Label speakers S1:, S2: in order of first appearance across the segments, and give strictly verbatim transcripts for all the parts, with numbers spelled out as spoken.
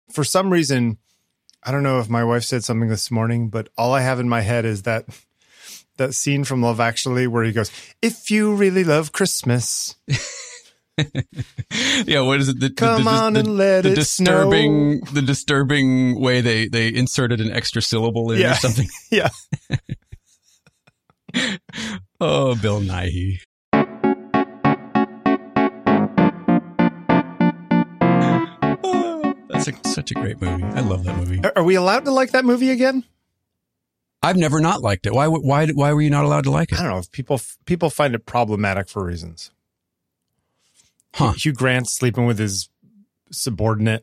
S1: for some reason, I don't know if my wife said something this morning, but all I have in my head is that that scene from Love Actually where he goes, "If you really love Christmas."
S2: Yeah, what is it? The,
S1: Come
S2: the, the,
S1: on
S2: the,
S1: and let
S2: the
S1: it
S2: disturbing,
S1: snow.
S2: The disturbing way they, they inserted an extra syllable in
S1: Yeah.
S2: or something.
S1: Yeah.
S2: Oh, Bill Nighy. Oh, that's a, such a great movie. I love that movie.
S1: Are we allowed to like that movie again?
S2: I've never not liked it. Why? Why? Why were you not allowed to like it?
S1: I don't know. If people people find it problematic for reasons.
S2: Huh.
S1: Hugh Grant sleeping with his subordinate,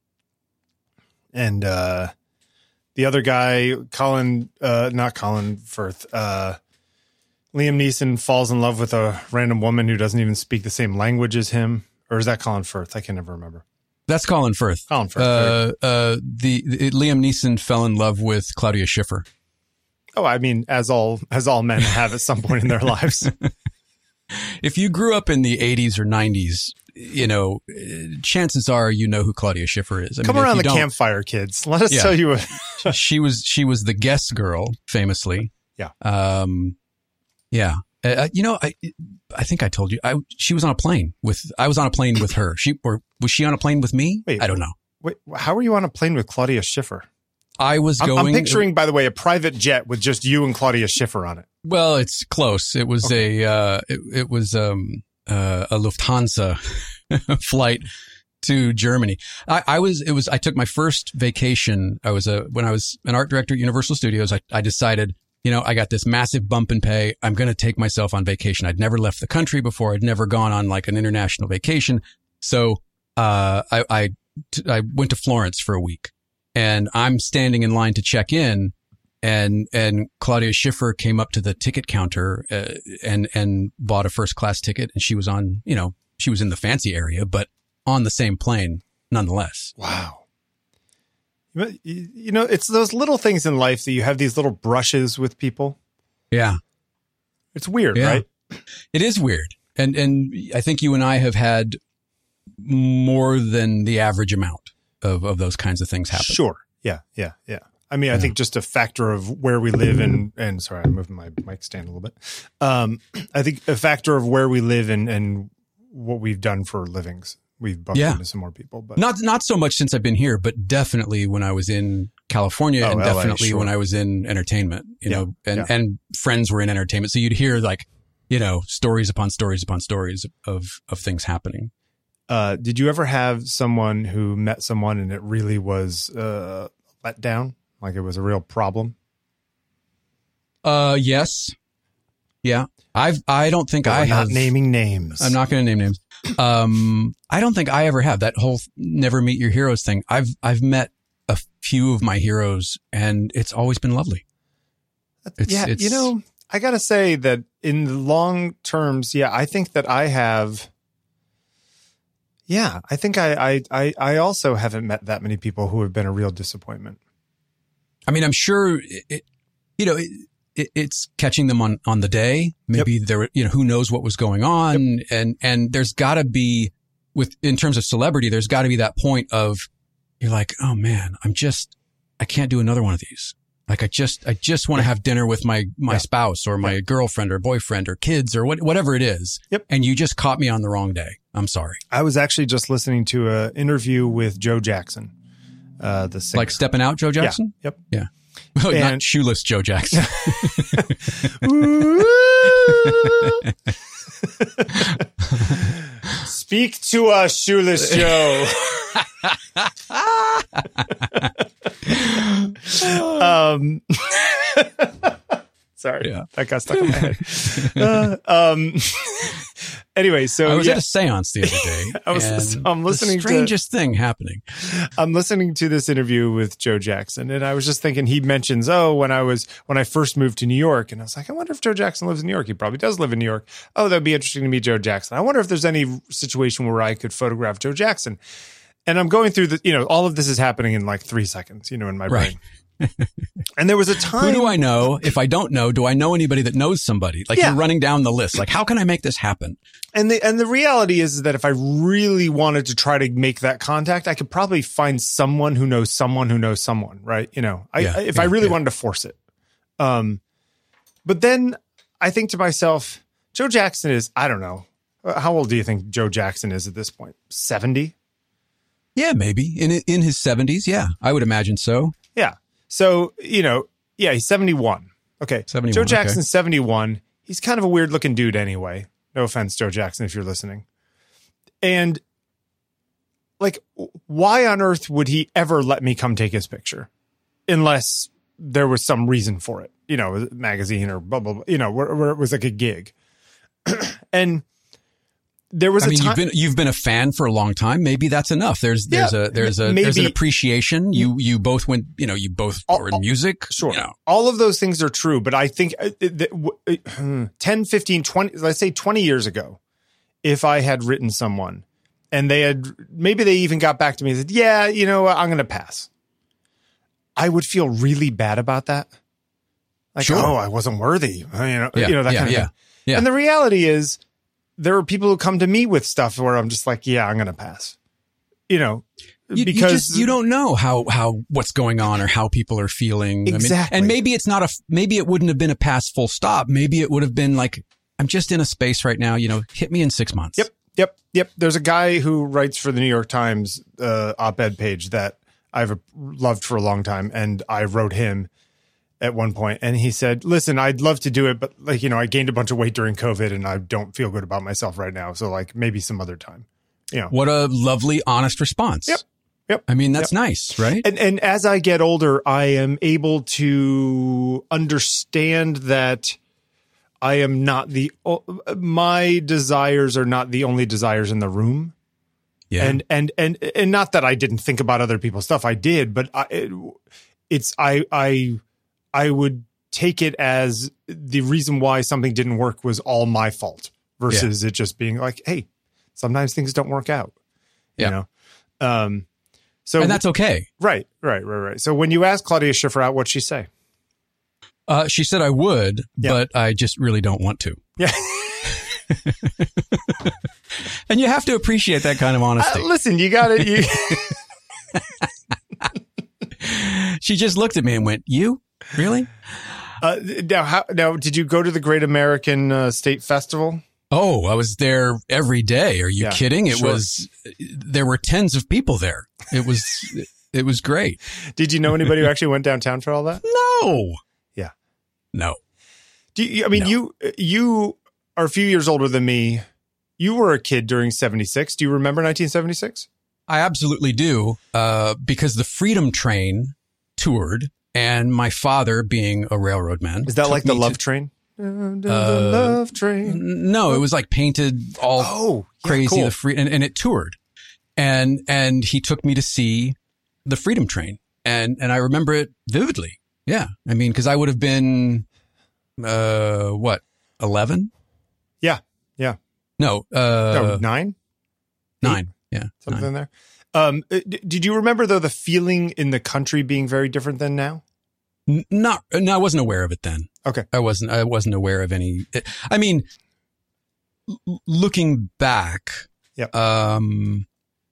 S1: and uh, the other guy, Colin, uh, not Colin Firth, uh, Liam Neeson falls in love with a random woman who doesn't even speak the same language as him, or is that Colin Firth? I can never remember.
S2: That's Colin Firth.
S1: Colin Firth.
S2: Uh, uh, the, the Liam Neeson fell in love with Claudia Schiffer.
S1: Oh, I mean, as all as all men have at some point in their lives.
S2: If you grew up in the eighties or nineties, you know, chances are you know who Claudia Schiffer is. I
S1: Come
S2: mean,
S1: around the campfire, kids. Let us
S2: Yeah.
S1: tell you. A-
S2: she was she was the guest girl, famously.
S1: Yeah.
S2: Um, yeah. Uh, you know, I I think I told you I she was on a plane with I was on a plane with her. She or was she on a plane with me?
S1: Wait,
S2: I don't know.
S1: Wait, how are you on a plane with Claudia Schiffer?
S2: I was
S1: I'm,
S2: going.
S1: I'm picturing, by the way, a private jet with just you and Claudia Schiffer on it.
S2: Well, it's close. It was
S1: Okay.
S2: a uh, it, it was um uh, a Lufthansa flight to Germany. I, I was it was I took my first vacation. I was a when I was an art director at Universal Studios. I, I decided, you know, I got this massive bump in pay. I'm going to take myself on vacation. I'd never left the country before. I'd never gone on like an international vacation. So uh, I I, t- I went to Florence for a week, and I'm standing in line to check in. And, and Claudia Schiffer came up to the ticket counter, uh, and, and bought a first class ticket. And she was on, you know, she was in the fancy area, but on the same plane nonetheless.
S1: Wow. You you know, it's those little things in life that you have these little brushes with people.
S2: Yeah.
S1: It's weird,
S2: Yeah.
S1: right?
S2: It is weird. And, and I think you and I have had more than the average amount of, of those kinds of things happen.
S1: Sure. Yeah. Yeah. Yeah. I mean, I
S2: Yeah.
S1: think just a factor of where we live and, and sorry, I'm moving my mic stand a little bit. Um, I think a factor of where we live and, and what we've done for livings. We've bumped
S2: Yeah.
S1: into some more people, but
S2: Not, not so much since I've been here, but definitely when I was in California
S1: Oh,
S2: and
S1: L A,
S2: definitely
S1: sure.
S2: when I was in entertainment, you
S1: Yeah,
S2: know, and,
S1: yeah.
S2: and friends were in entertainment. So you'd hear like, you know, stories upon stories upon stories of, of things happening.
S1: uh, did you ever have someone who met someone and it really was uh, let down? Like it was a real problem?
S2: Uh, yes. Yeah. I've, I don't think
S1: But
S2: I
S1: we're
S2: have.
S1: not naming names.
S2: I'm not going to name names. Um, I don't think I ever have that whole never meet your heroes thing. I've, I've met a few of my heroes and it's always been lovely. It's,
S1: yeah,
S2: it's,
S1: you know, I got to say that in the long terms, yeah, I think that I have. Yeah, I think I, I, I, I also haven't met that many people who have been a real disappointment.
S2: I mean, I'm sure, it, it, you know, it, it, it's catching them on, on the day. Maybe there, you know, who knows what was going on.
S1: Yep.
S2: And, and there's gotta be with, in terms of celebrity, there's gotta be that point of you're like, oh man, I'm just, I can't do another one of these. Like I just, I just want to have dinner with my, my
S1: Yeah.
S2: spouse or my girlfriend or boyfriend or kids or what, whatever it is.
S1: Yep.
S2: And you just caught me on the wrong day. I'm sorry.
S1: I was actually just listening to an interview with Joe Jackson, uh, the singer.
S2: Like stepping out, Joe Jackson?
S1: Yep.
S2: Yeah. Well, not
S1: And-
S2: shoeless Joe Jackson.
S1: Speak to us, shoeless Joe. um, sorry,
S2: Yeah.
S1: that got stuck in my head. Uh, um, anyway, so
S2: I was
S1: yeah,
S2: at a seance the other day.
S1: I was-
S2: and
S1: so I'm listening
S2: the
S1: to-
S2: strangest thing happening.
S1: I'm listening to this interview with Joe Jackson, and I was just thinking he mentions, oh, when I was when I first moved to New York, and I was like, I wonder if Joe Jackson lives in New York. He probably does live in New York. Oh, that'd be interesting to meet Joe Jackson. I wonder if there's any situation where I could photograph Joe Jackson. And I'm going through the, you know, all of this is happening in like three seconds, you know, in my
S2: Right.
S1: brain. And there was a time.
S2: Who do I know? If I don't know, do I know anybody that knows somebody? Like
S1: Yeah.
S2: you're running down the list. Like, how can I make this happen?
S1: And the and the reality is that if I really wanted to try to make that contact, I could probably find someone who knows someone who knows someone, right? You know, I,
S2: Yeah,
S1: I- if
S2: yeah,
S1: I really
S2: yeah.
S1: wanted to force it. Um, but then I think to myself, Joe Jackson is, I don't know. Uh, How old do you think Joe Jackson is at this point? seventy?
S2: Yeah, maybe in in his seventies. Yeah, I would imagine so.
S1: Yeah. So, you know, yeah, he's seventy-one. Okay.
S2: seventy-one,
S1: Joe
S2: okay.
S1: Jackson's seventy-one. He's kind of a weird looking dude anyway. No offense, Joe Jackson, if you're listening. And like, why on earth would he ever let me come take his picture? Unless there was some reason for it, you know, a magazine or blah, blah, blah, you know, where, where it was like a gig. And there was
S2: I
S1: a
S2: mean,
S1: time.
S2: you've been you've been a fan for a long time. Maybe that's enough. There's there's
S1: Yeah,
S2: a there's a
S1: maybe-
S2: there's an appreciation. You you both went. You know, you both
S1: All-
S2: were in music.
S1: Sure.
S2: You know.
S1: All of those things are true, but I think uh, that w- uh, ten, fifteen, twenty, let's say twenty years ago, if I had written someone and they had, maybe they even got back to me and said, yeah, you know, I'm going to pass. I would feel really bad about that. Like,
S2: Sure.
S1: oh, I wasn't worthy. Uh, You know,
S2: Yeah,
S1: you know that
S2: yeah,
S1: kind of
S2: yeah,
S1: thing.
S2: yeah.
S1: And the reality is there are people who come to me with stuff where I'm just like, yeah, I'm going to pass. You know,
S2: You,
S1: because
S2: you just you don't know how how what's going on or how people are feeling.
S1: Exactly.
S2: I mean, and maybe it's not a maybe it wouldn't have been a pass full stop. Maybe it would have been like, I'm just in a space right now. You know, hit me in six months.
S1: Yep, yep, yep. There's a guy who writes for the New York Times uh, op-ed page that I've loved for a long time, and I wrote him at one point, and he said, "Listen, I'd love to do it, but like you know, I gained a bunch of weight during COVID, and I don't feel good about myself right now. So like maybe some other time." You know,
S2: What a lovely, honest response.
S1: Yep. Yep.
S2: I mean, that's nice, right?
S1: and and as I get older, I am able to understand that I am not the my desires are not the only desires in the room.
S2: Yeah.
S1: And, and, and, and not that I didn't think about other people's stuff. I did, but I, it, it's, I, I, I would take it as the reason why something didn't work was all my fault versus it just being like, hey, sometimes things don't work out, you
S2: Yeah.
S1: know? Um, so,
S2: and that's okay.
S1: right, right, right, right. So when you ask Claudia Schiffer out, what'd she say?
S2: Uh, she said I would,
S1: Yeah.
S2: but I just really don't want to.
S1: Yeah.
S2: And you have to appreciate that kind of honesty.
S1: Uh, listen, you got it. You,
S2: She just looked at me and went, "You really?"
S1: uh, now, how, now, did you go to the Great American uh, State Festival?
S2: Oh, I was there every day. Are you
S1: Yeah,
S2: kidding? It
S1: sure.
S2: was, there were tens of people there. It was, it was great.
S1: Did you know anybody who actually went downtown for all that?
S2: No.
S1: Yeah.
S2: No.
S1: Do you, I mean,
S2: No.
S1: you you are a few years older than me. You were a kid during seventy-six. Do you remember nineteen seventy-six?
S2: I absolutely do, uh, because the Freedom Train toured, and my father, being a railroad man,
S1: Is that
S2: took
S1: like the
S2: me
S1: Love
S2: to-
S1: Train? The
S2: Uh,
S1: Love Train.
S2: No, it was like painted all
S1: Oh, yeah,
S2: crazy,
S1: cool.
S2: the free, and, and it toured, and and he took me to see the Freedom Train, and and I remember it vividly. Yeah, I mean, because I would have been, uh, what, eleven?
S1: Yeah, yeah.
S2: No, uh,
S1: No, nine,
S2: nine. Yeah,
S1: something
S2: nine.
S1: in there. Um, uh, d- did you remember though the feeling in the country being very different than now?
S2: N- Not, no, I wasn't aware of it then.
S1: Okay.
S2: I wasn't. I wasn't aware of any. I mean, l- looking back,
S1: Yep.
S2: um,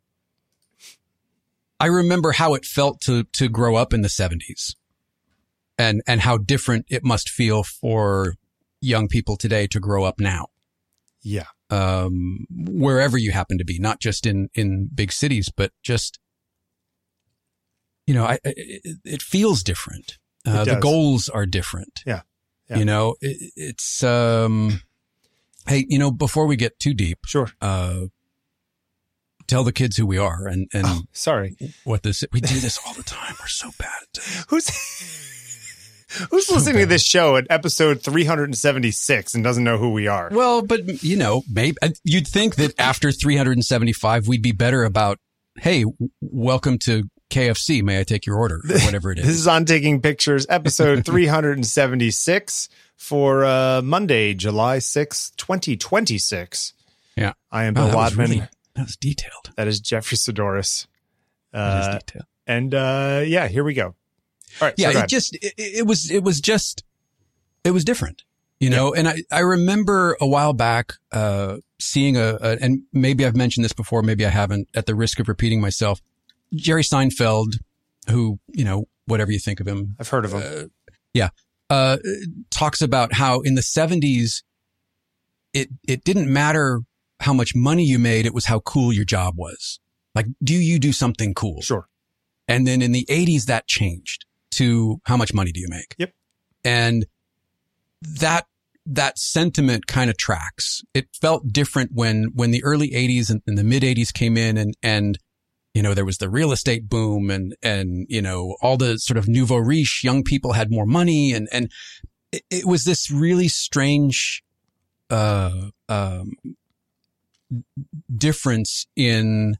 S2: I remember how it felt to to grow up in the seventies, and and how different it must feel for young people today to grow up now,
S1: Yeah,
S2: um, wherever you happen to be, not just in in big cities, but just, you know, I, I it, it feels different. Uh,
S1: It
S2: the
S1: does.
S2: goals are different.
S1: Yeah. Yeah.
S2: You know, it, it's, um, hey, you know, before we get too deep,
S1: sure.
S2: uh, tell the kids who we are and, and
S1: Oh, sorry.
S2: what this, we do this all the time. We're so bad at this.
S1: Who's who's listening to
S2: bad.
S1: this show at episode three hundred seventy-six and doesn't know who we are?
S2: Well, but you know, maybe you'd think that after three hundred seventy-five, we'd be better about, hey, w- welcome to K F C. May I take your order or whatever it is.
S1: This is On Taking Pictures, episode three hundred seventy-six for uh, Monday, July sixth, twenty twenty-six.
S2: Yeah.
S1: I am
S2: Wow,
S1: Bill
S2: that was
S1: Wadman.
S2: really- that was detailed.
S1: That is Jeffrey Sidoris.
S2: That is
S1: Uh,
S2: detailed.
S1: and uh, yeah, here we go. All right,
S2: yeah,
S1: so
S2: it just, it, it was, it was just, it was different, you know? Yeah. And I, I remember a while back, uh, seeing a, a, and maybe I've mentioned this before, maybe I haven't, at the risk of repeating myself, Jerry Seinfeld, who, you know, whatever you think of him.
S1: I've heard of him.
S2: Uh, yeah. Uh, talks about how in the seventies, it, it didn't matter how much money you made. It was how cool your job was. Like, do you do something cool?
S1: Sure.
S2: And then in the eighties, that changed to how much money do you make?
S1: Yep.
S2: And that, that sentiment kind of tracks. It felt different when, when the early eighties and, and the mid eighties came in and, and, you know, there was the real estate boom and, and, you know, all the sort of nouveau riche, young people had more money. And, and it, it was this really strange, uh, um, difference in,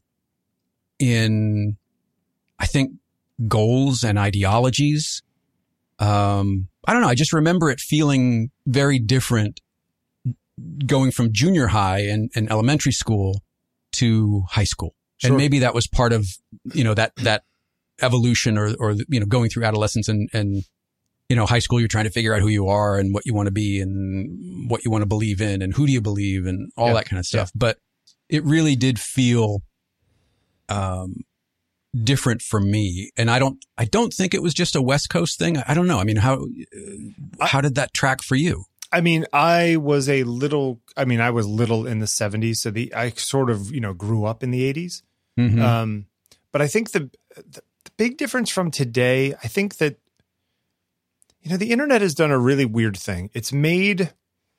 S2: in, I think, goals and ideologies. Um, I don't know. I just remember it feeling very different going from junior high and, and elementary school to high school. Sure. And maybe that was part of, you know, that, that evolution or, or, you know, going through adolescence and, and, you know, high school, you're trying to figure out who you are and what you want to be and what you want to believe in and who do you believe and all yeah. that kind of stuff. Yeah. But it really did feel, um, different for me. And I don't, I don't think it was just a West Coast thing. I don't know. I mean, how, how did that track for you?
S1: I mean, I was a little, I mean, I was little in the seventies. So the, I sort of, you know, grew up in the eighties. Mm-hmm. Um, but I think the, the, the big difference from today, I think that, you know, the internet has done a really weird thing. It's made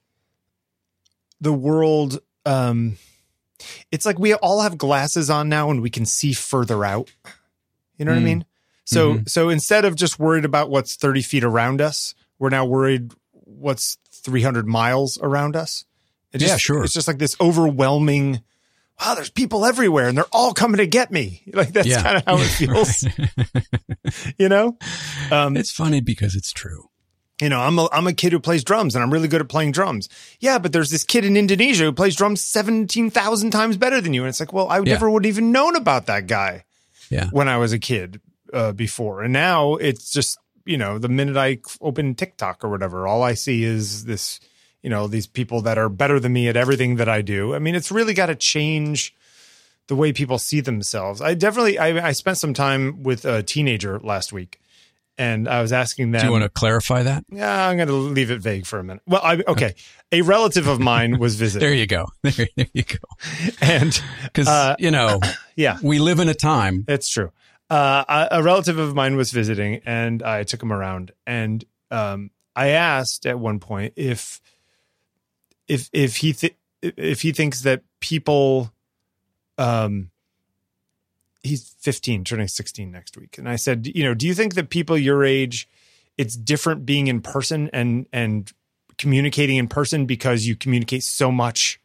S1: the world, um, it's like we all have glasses on now and we can see further out. You know mm. what I mean? So, mm-hmm. so instead of just worried about what's thirty feet around us, we're now worried what's three hundred miles around us. It just,
S2: yeah, sure.
S1: It's just like this overwhelming, wow, there's people everywhere and they're all coming to get me. Like that's yeah. kind of how it feels, you know?
S2: Um, it's funny because it's true.
S1: You know, I'm a, I'm a kid who plays drums and I'm really good at playing drums. Yeah, but there's this kid in Indonesia who plays drums seventeen thousand times better than you. And it's like, well, I yeah. never would have even known about that guy
S2: yeah.
S1: when I was a kid uh, before. And now it's just, you know, the minute I open TikTok or whatever, all I see is this, you know, these people that are better than me at everything that I do. I mean, it's really got to change the way people see themselves. I definitely, I, I spent some time with a teenager last week. And I was asking them.
S2: Do you want to clarify that?
S1: Yeah, I'm going to leave it vague for a minute. Well, I, okay. A relative of mine was visiting.
S2: There you go. There, there you go.
S1: And
S2: because, uh, you know, yeah, we live in a time.
S1: It's true. Uh, a, a relative of mine was visiting and I took him around. And um, I asked at one point if, if, if he, th- if he thinks that people, um, he's fifteen, turning sixteen next week. And I said, you know, do you think that people your age, it's different being in person and, and communicating in person because you communicate so much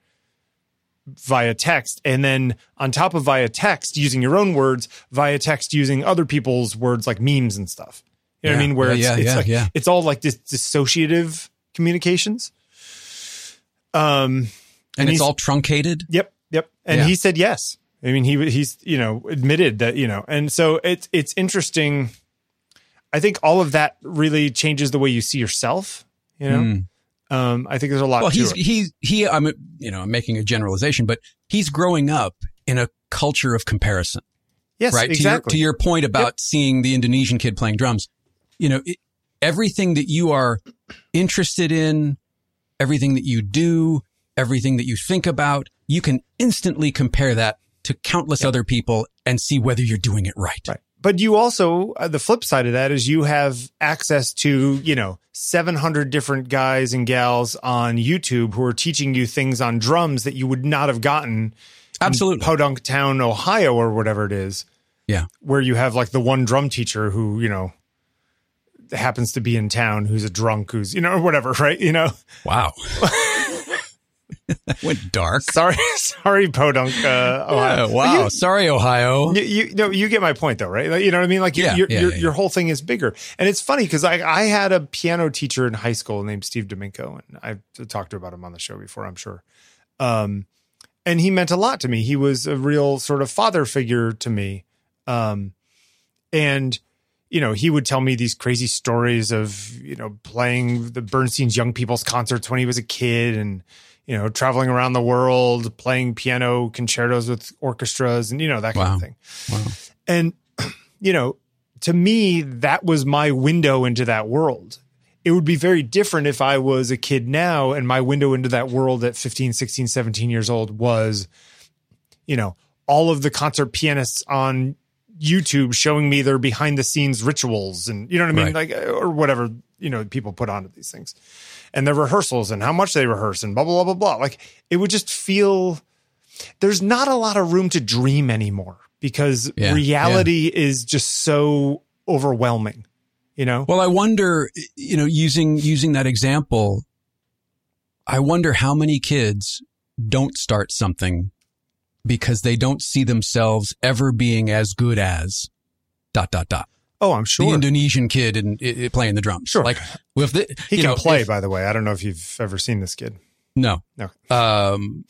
S1: via text? And then on top of via text, using your own words, via text, using other people's words like memes and stuff. You know yeah, what I mean? Where
S2: yeah,
S1: it's,
S2: yeah,
S1: it's
S2: yeah,
S1: like,
S2: yeah.
S1: it's all like this dissociative communications. Um,
S2: and, and it's all truncated.
S1: Yep. Yep. And
S2: yeah.
S1: he said, yes. I mean, he he's, you know, admitted that, you know, and so it's, it's interesting. I think all of that really changes the way you see yourself, you know? Mm. Um, I think there's a lot
S2: well,
S1: to
S2: he's,
S1: it.
S2: he's, he, I'm, you know, I'm making a generalization, but he's growing up in a culture of comparison.
S1: Yes,
S2: right.
S1: exactly.
S2: To your, to your point about
S1: yep.
S2: seeing the Indonesian kid playing drums, you know, it, everything that you are interested in, everything that you do, everything that you think about, you can instantly compare that to countless yep. other people and see whether you're doing it right.
S1: Right. But you also, uh, the flip side of that is you have access to, you know, seven hundred different guys and gals on YouTube who are teaching you things on drums that you would not have gotten
S2: Absolutely.
S1: in Podunk Town, Ohio, or whatever it is.
S2: Yeah.
S1: Where you have like the one drum teacher who, you know, happens to be in town, who's a drunk, who's, you know, or whatever, right? You know?
S2: Wow. That went dark.
S1: Sorry, sorry, Podunk. Uh,
S2: Ohio. Yeah, wow, you, sorry, Ohio.
S1: You, you no, you get my point, though, right? Like, you know what I mean? Like, you,
S2: yeah,
S1: your
S2: yeah,
S1: your,
S2: yeah,
S1: your
S2: yeah.
S1: whole thing is bigger, and it's funny because I I had a piano teacher in high school named Steve Domingo, and I've talked about him on the show before, I'm sure. Um, and he meant a lot to me. He was a real sort of father figure to me, um, and you know, he would tell me these crazy stories of, you know, playing the Bernstein's Young People's Concerts when he was a kid and, you know, traveling around the world, playing piano concertos with orchestras and, you know, that kind
S2: wow.
S1: of thing.
S2: Wow.
S1: And, you know, to me, that was my window into that world. It would be very different if I was a kid now and my window into that world at fifteen, sixteen, seventeen years old was, you know, all of the concert pianists on YouTube showing me their behind the scenes rituals and, you know what I mean?
S2: Right.
S1: Like, or whatever, you know, people put onto these things and their rehearsals and how much they rehearse and blah, blah, blah, blah, blah. Like it would just feel there's not a lot of room to dream anymore because
S2: yeah,
S1: reality
S2: yeah.
S1: is just so overwhelming, you know?
S2: Well, I wonder, you know, using, using that example, I wonder how many kids don't start something because they don't see themselves ever being as good as dot, dot, dot.
S1: Oh, I'm sure.
S2: The Indonesian kid and in, in, playing the drums.
S1: Sure.
S2: Like, well, if the,
S1: he
S2: you
S1: can
S2: know,
S1: play,
S2: if,
S1: by the way. I don't know if you've ever seen this kid.
S2: No.
S1: No.
S2: Um,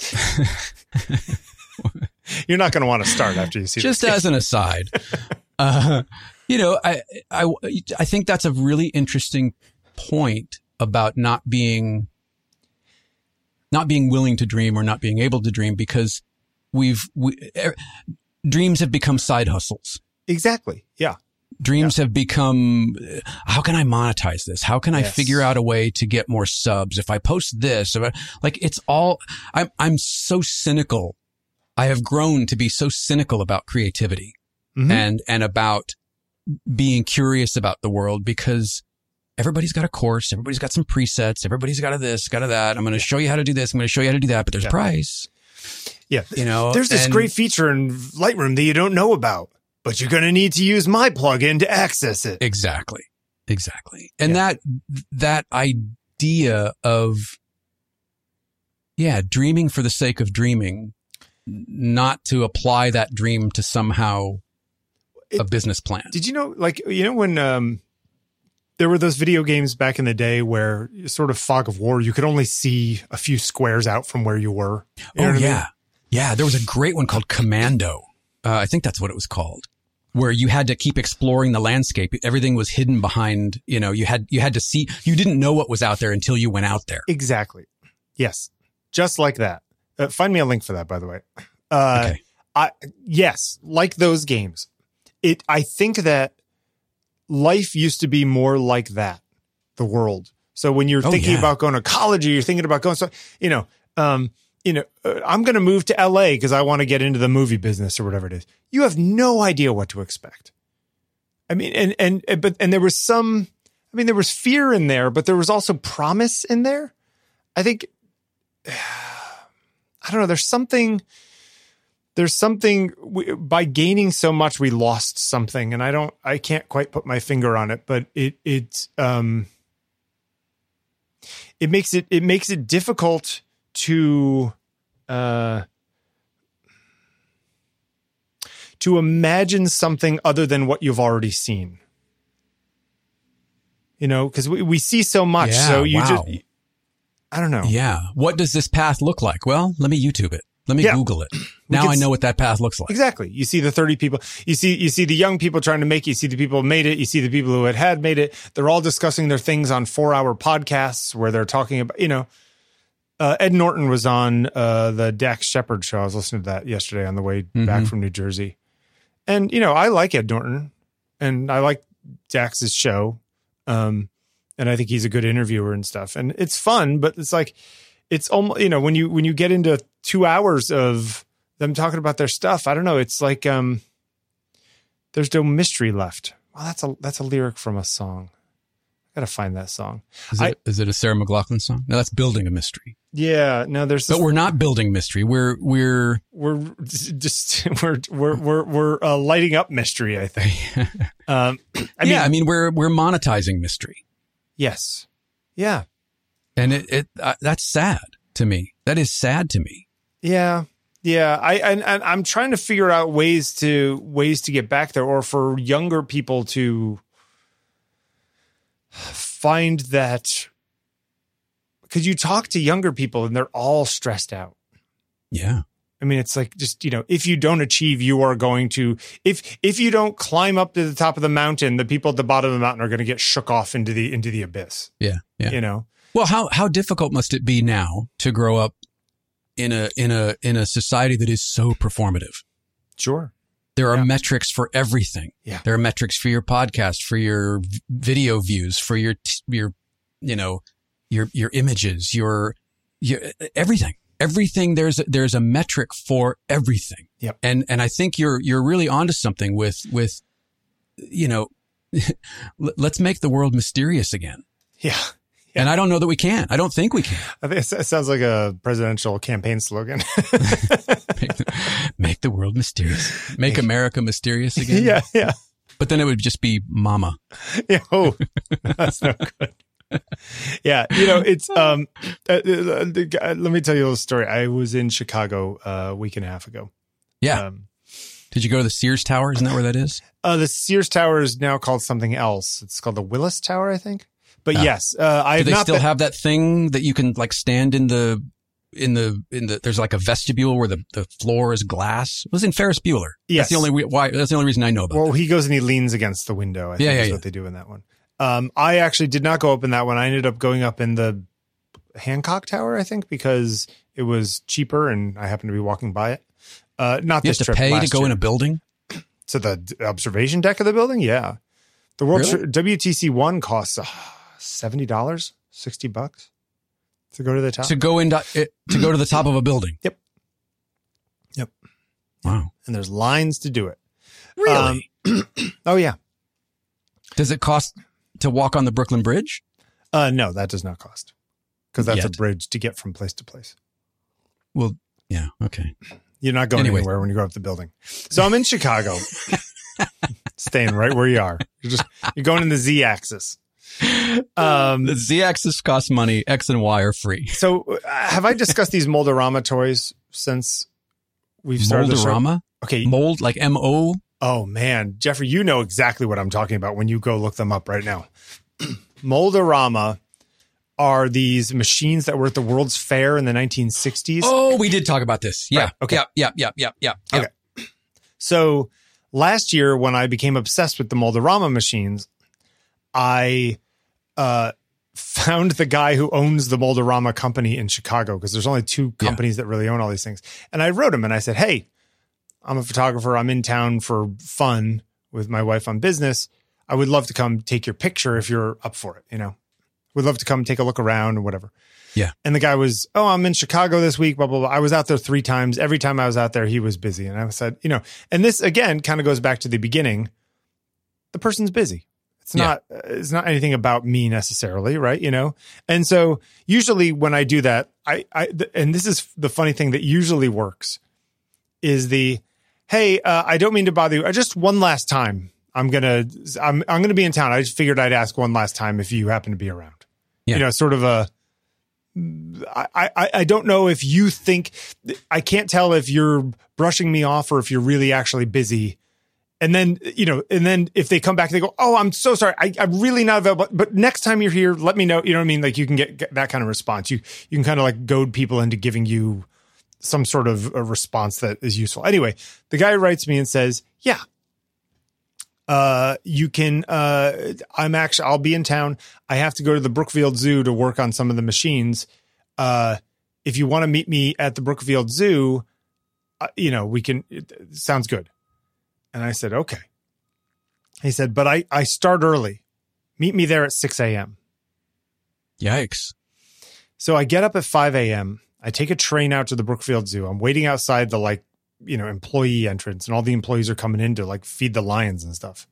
S1: You're not going to want to start after you see
S2: just
S1: this kid.
S2: as an aside, uh, you know, I, I, I think that's a really interesting point about not being, not being willing to dream or not being able to dream because we've, we, er, dreams have become side hustles.
S1: Exactly. Yeah.
S2: Dreams
S1: yeah.
S2: have become, how can I monetize this? How can I
S1: yes.
S2: figure out a way to get more subs? If I post this, if I, like it's all, I'm, I'm so cynical. I have grown to be so cynical about creativity mm-hmm. and, and about being curious about the world because everybody's got a course. Everybody's got some presets. Everybody's got a this, got a that. I'm going to show you how to do this. I'm going to show you how to do that, but there's
S1: yeah.
S2: a price.
S1: Yeah.
S2: You know,
S1: there's this
S2: and,
S1: great feature in Lightroom that you don't know about, but you're going to need to use my plugin to access it.
S2: Exactly. Exactly. And
S1: yeah.
S2: that, that idea of, yeah, dreaming for the sake of dreaming, not to apply that dream to somehow it, a business plan.
S1: Did you know, like, you know, when, um, there were those video games back in the day where sort of fog of war, you could only see a few squares out from where you were. You
S2: oh,
S1: know
S2: yeah.
S1: I mean?
S2: Yeah. There was a great one called Commando. Uh, I think that's what it was called, where you had to keep exploring the landscape. Everything was hidden behind, you know, you had, you had to see, you didn't know what was out there until you went out there.
S1: Exactly. Yes. Just like that. Uh, find me a link for that, by the way. Uh,
S2: okay.
S1: I, yes. Like those games. It, I think that life used to be more like that, the world. So when you're
S2: oh,
S1: thinking
S2: yeah.
S1: about going to college or you're thinking about going, so, you know, um, you know, uh, I'm going to move to L A because I want to get into the movie business or whatever it is. You have no idea what to expect. I mean, and, and, and, but, and there was some, I mean, there was fear in there, but there was also promise in there. I think, I don't know. There's something, there's something we, by gaining so much, we lost something. And I don't, I can't quite put my finger on it, but it, it, um, it makes it, it makes it difficult to, uh, to imagine something other than what you've already seen, you know, cause we, we see so much.
S2: Yeah,
S1: so you
S2: wow.
S1: just, I don't know.
S2: Yeah. What does this path look like? Well, let me YouTube it. Let me
S1: Yeah.
S2: Google it. Now I know what that path looks like.
S1: Exactly. You see the thirty people, you see, you see the young people trying to make it, you see the people who made it, you see the people who had had made it. They're all discussing their things on four hour podcasts where they're talking about, you know, uh, Ed Norton was on, uh, the Dax Shepard show. I was listening to that yesterday on the way
S2: Mm-hmm.
S1: back from New Jersey. And, you know, I like Ed Norton and I like Dax's show. Um, and I think he's a good interviewer and stuff. And it's fun, but it's like, it's almost, you know, when you, when you get into two hours of them talking about their stuff, I don't know. It's like, um, there's no mystery left. Well, that's a, that's a lyric from a song. I gotta find that song.
S2: Is it,
S1: I,
S2: is it a Sarah McLachlan song? No, that's Building a Mystery.
S1: yeah, no, there's,
S2: But
S1: this,
S2: we're not building mystery. We're, we're,
S1: we're just, we're, we're, we're, we're uh, lighting up mystery, I think. um, I mean,
S2: yeah, I mean, we're, we're monetizing mystery.
S1: yes. Yeah.
S2: And it, it, uh, that's sad to me. That is sad to me.
S1: Yeah. Yeah. I, and, and I'm trying to figure out ways to, ways to get back there or for younger people to find that, because you talk to younger people and they're all stressed out.
S2: Yeah.
S1: I I mean, it's like just, you know, if you don't achieve, you are going to, if if you don't climb up to the top of the mountain, the people at the bottom of the mountain are going to get shook off into the into the abyss.
S2: Yeah, yeah.
S1: You know?
S2: Well, how how difficult must it be now to grow up in a in a in a society that is so performative?
S1: Sure.
S2: There are
S1: Yeah.
S2: metrics for everything.
S1: Yeah.
S2: There are metrics for your podcast, for your v- video views, for your t- your you know, your your images, your your everything. Everything there's a, there's a metric for everything.
S1: Yep.
S2: And and I think you're you're really onto something with with you know, let's make the world mysterious again.
S1: Yeah. Yeah.
S2: And I don't know that we can. I don't think we can.
S1: I think it sounds like a presidential campaign slogan.
S2: make, the, make the world mysterious. Make America mysterious again.
S1: Yeah, yeah.
S2: But then it would just be mama.
S1: Yeah. Oh, that's no good. Yeah. You know, it's, um, uh, uh, let me tell you a little story. I was in Chicago uh, a week and a half ago.
S2: Yeah.
S1: Um,
S2: Did you go to the Sears Tower? Isn't that where that is?
S1: uh, the Sears Tower is now called something else. It's called the Willis Tower, I think. But
S2: Ah.
S1: yes, uh, I
S2: Do
S1: have
S2: they
S1: not
S2: still
S1: been-
S2: have that thing that you can like stand in the, in the, in the, there's like a vestibule where the, the floor is glass. It was in Ferris Bueller.
S1: Yes.
S2: That's the only, re- why, that's the only reason I know about
S1: Well,
S2: it.
S1: he goes and he leans against the window. I think
S2: Yeah, yeah,
S1: is
S2: yeah.
S1: what they do in that one. Um, I actually did not go up in that one. I ended up going up in the Hancock Tower, I think, because it was cheaper and I happened to be walking by it. Uh, not
S2: You
S1: this
S2: have to
S1: trip.
S2: pay to
S1: last
S2: go
S1: year.
S2: in a building?
S1: To the d- observation deck of the building. Yeah, the World
S2: Really?
S1: Tr- W T C one costs uh, seventy dollars, sixty bucks to go to the top.
S2: To go in, to go to the top of a building?
S1: Yep. Yep.
S2: Wow.
S1: And there's lines to do it.
S2: Really?
S1: Um, oh yeah.
S2: Does it cost to walk on the Brooklyn Bridge?
S1: Uh, no, that does not cost because that's
S2: Yet.
S1: a bridge to get from place to place.
S2: Well, yeah. Okay.
S1: You're not going
S2: Anyway.
S1: anywhere when you go up the building. So I'm in Chicago, staying right where you are. You're just you're going in the Z axis. Um,
S2: The Z-axis costs money. X and Y are free.
S1: so uh, have I discussed these Moldorama toys since we've started the show?
S2: Moldorama?
S1: Okay.
S2: Mold, like M O?
S1: Oh man, Jeffrey, you know exactly what I'm talking about when you go look them up right now. Moldorama are these machines that were at the World's Fair in the nineteen sixties.
S2: Oh, we did talk about this. Yeah.
S1: Right, okay.
S2: Yeah. Yeah. Yeah. Yeah. Yeah. yeah.
S1: Okay. So last year, when I became obsessed with the Moldorama machines, I uh, found the guy who owns the Moldorama company in Chicago, because there's only two
S2: Yeah.
S1: companies that really own all these things. And I wrote him and I said, hey, I'm a photographer. I'm in town for fun with my wife on business. I would love to come take your picture if you're up for it, you know. Would love to come take a look around or whatever.
S2: Yeah.
S1: And the guy was, oh, I'm in Chicago this week, blah, blah, blah. I was out there three times. Every time I was out there, he was busy. And I said, you know, and this again kind of goes back to the beginning. The person's busy. It's
S2: Yeah.
S1: not, it's not anything about me necessarily, right? You know? And so usually when I do that, I, I, th- and this is the funny thing that usually works is the, hey, uh, I don't mean to bother you. I just one last time. I'm going to, I'm, I'm going to be in town. I just figured I'd ask one last time if you happen to be around.
S2: Yeah.
S1: You know, sort of a, I, I, I don't know if you think, I can't tell if you're brushing me off or if you're really actually busy. And then, you know, and then if they come back, they go, oh, I'm so sorry. I, I'm really not available. But next time you're here, let me know. You know what I mean? Like you can get, get that kind of response. You, you can kind of like goad people into giving you some sort of a response that is useful. Anyway, the guy writes me and says, yeah, uh, you can, uh, I'm actually, I'll be in town. I have to go to the Brookfield Zoo to work on some of the machines. Uh, if you want to meet me at the Brookfield Zoo, uh, you know, we can, it, it sounds good. And I said, okay. He said, but I, I start early. Meet me there at six a.m.
S2: Yikes.
S1: So I get up at five a.m. I take a train out to the Brookfield Zoo. I'm waiting outside the like, you know, employee entrance, and all the employees are coming in to like feed the lions and stuff.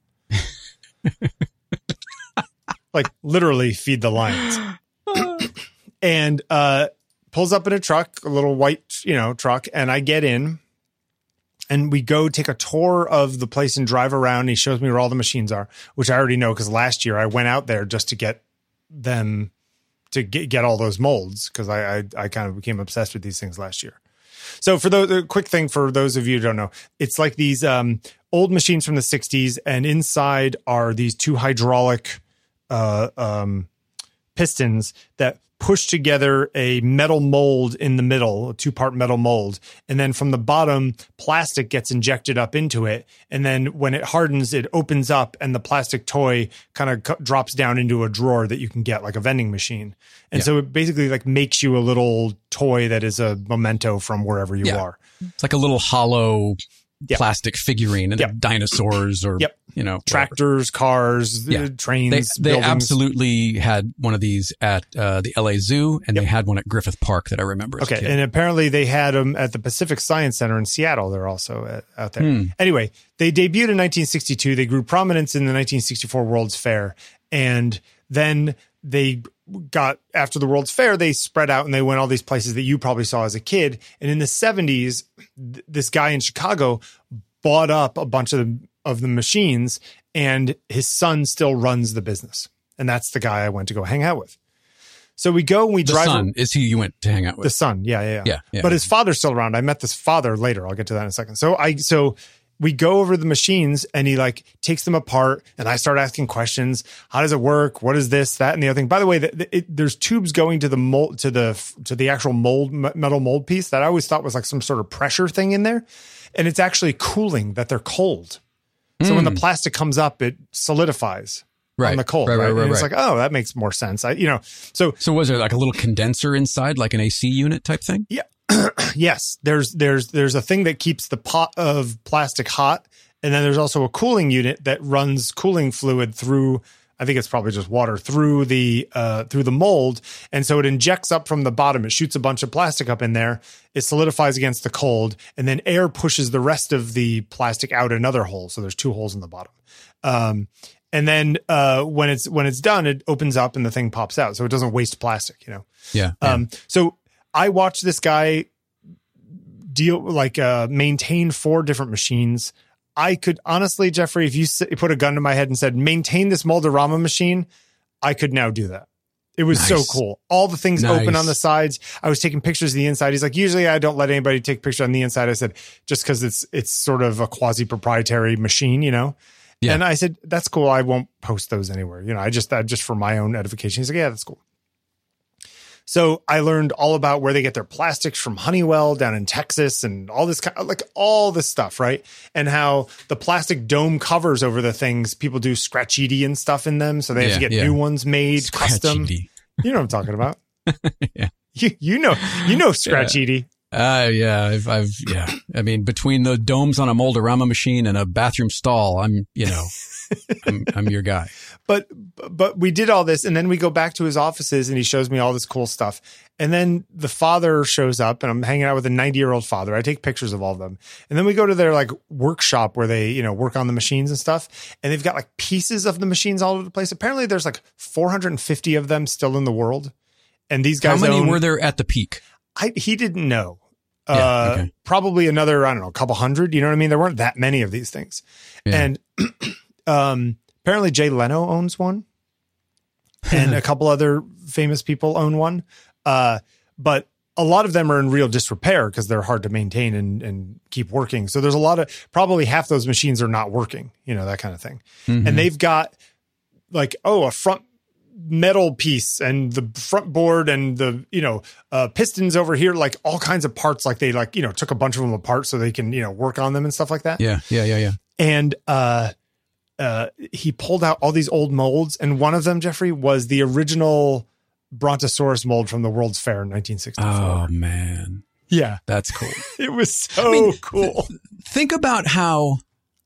S1: Like literally feed the lions. And uh, pulls up in a truck, a little white, you know, truck, and I get in. And we go take a tour of the place and drive around. He shows me where all the machines are, which I already know because last year I went out there just to get them to get, get all those molds because I, I I kind of became obsessed with these things last year. So for the, the quick thing for those of you who don't know, it's like these um, old machines from the sixties, and inside are these two hydraulic uh, um, pistons that push together a metal mold in the middle, a two-part metal mold. And then from the bottom, plastic gets injected up into it. And then when it hardens, it opens up and the plastic toy kind of co- drops down into a drawer that you can get like a vending machine. And yeah. so it basically like makes you a little toy that is a memento from wherever you
S2: yeah.
S1: are.
S2: It's like a little hollow yep. plastic figurine and
S1: yep.
S2: dinosaurs or, yep. you know,
S1: tractors, whatever. cars, yeah. trains.
S2: They, they absolutely had one of these at uh, the L A Zoo, and yep. they had one at Griffith Park that I remember. As
S1: okay,
S2: a kid.
S1: And apparently they had them at the Pacific Science Center in Seattle. They're also at, out there. Hmm. Anyway, they debuted in nineteen sixty-two. They grew prominence in the nineteen sixty-four World's Fair, and then they got after the World's Fair, they spread out and they went all these places that you probably saw as a kid. And in the seventies, th- this guy in Chicago bought up a bunch of the, of the machines, and his son still runs the business. And that's the guy I went to go hang out with. So we go and we
S2: the
S1: drive.
S2: The son is who you went to hang out with.
S1: The son. Yeah, yeah, yeah.
S2: yeah, yeah
S1: but
S2: yeah.
S1: his father's still around. I met this father later. I'll get to that in a second. So I, so we go over the machines and he like takes them apart and I start asking questions. How does it work? What is this, that, and the other thing? By the way, the, the, it, there's tubes going to the mold, to the, to the actual mold, metal mold piece that I always thought was like some sort of pressure thing in there. And it's actually cooling that they're cold. So mm. when the plastic comes up, it solidifies
S2: right.
S1: on the cold.
S2: Right,
S1: right,
S2: right, right,
S1: and it's
S2: right.
S1: like, oh, that makes more sense. I, you know, so,
S2: so was there like a little condenser inside, like an A C unit type thing?
S1: Yeah. Yes. There's, there's, there's a thing that keeps the pot of plastic hot. And then there's also a cooling unit that runs cooling fluid through, I think it's probably just water, through the uh, through the mold. And so it injects up from the bottom. It shoots a bunch of plastic up in there. It solidifies against the cold. And then air pushes the rest of the plastic out another hole. So there's two holes in the bottom. Um, and then uh, when it's when it's done, it opens up and the thing pops out. So it doesn't waste plastic, you know?
S2: Yeah. yeah.
S1: Um, so I watched this guy deal like uh, maintain four different machines. I could honestly, Jeffrey, if you put a gun to my head and said, maintain this Mold-A-Rama machine, I could now do that. It was nice. So cool. All the things nice. Open on the sides. I was taking pictures of the inside. He's like, usually I don't let anybody take pictures on the inside. I said, just because it's it's sort of a quasi proprietary machine, you know? Yeah. And I said, that's cool. I won't post those anywhere. You know, I just, I just for my own edification. He's like, yeah, that's cool. So I learned all about where they get their plastics from Honeywell down in Texas and all this kind of like all this stuff, right? And how the plastic dome covers over the things, people do scratchiti and stuff in them. So they have yeah, to get yeah. new ones made custom. You know what I'm talking about.
S2: yeah.
S1: You, you know, you know, scratchiti.
S2: Uh, yeah, I've, I've, yeah. I mean, between the domes on a Mold-A-Rama machine and a bathroom stall, I'm, you know, I'm, I'm your guy.
S1: But, but we did all this and then we go back to his offices and he shows me all this cool stuff. And then the father shows up and I'm hanging out with a ninety year old father. I take pictures of all of them. And then we go to their like workshop where they, you know, work on the machines and stuff. And they've got like pieces of the machines all over the place. Apparently there's like four hundred fifty of them still in the world. And these guys,
S2: how many
S1: own,
S2: were there at the peak?
S1: I, he didn't know.
S2: Yeah,
S1: uh,
S2: okay.
S1: Probably another, I don't know, a couple hundred, you know what I mean? There weren't that many of these things. Yeah. And, um, apparently Jay Leno owns one and a couple other famous people own one. Uh, but a lot of them are in real disrepair because they're hard to maintain and, and keep working. So there's a lot of, probably half those machines are not working, you know, that kind of thing. Mm-hmm. And they've got like, oh, a front metal piece and the front board and the, you know, uh, pistons over here, like all kinds of parts. Like they like, you know, took a bunch of them apart so they can, you know, work on them and stuff like that.
S2: Yeah. Yeah. Yeah. Yeah.
S1: And, uh, uh, he pulled out all these old molds. And one of them, Jeffrey, was the original Brontosaurus mold from the World's Fair in nineteen sixty-four.
S2: Oh man.
S1: Yeah.
S2: That's cool.
S1: It was so I mean, cool.
S2: Th- think about how,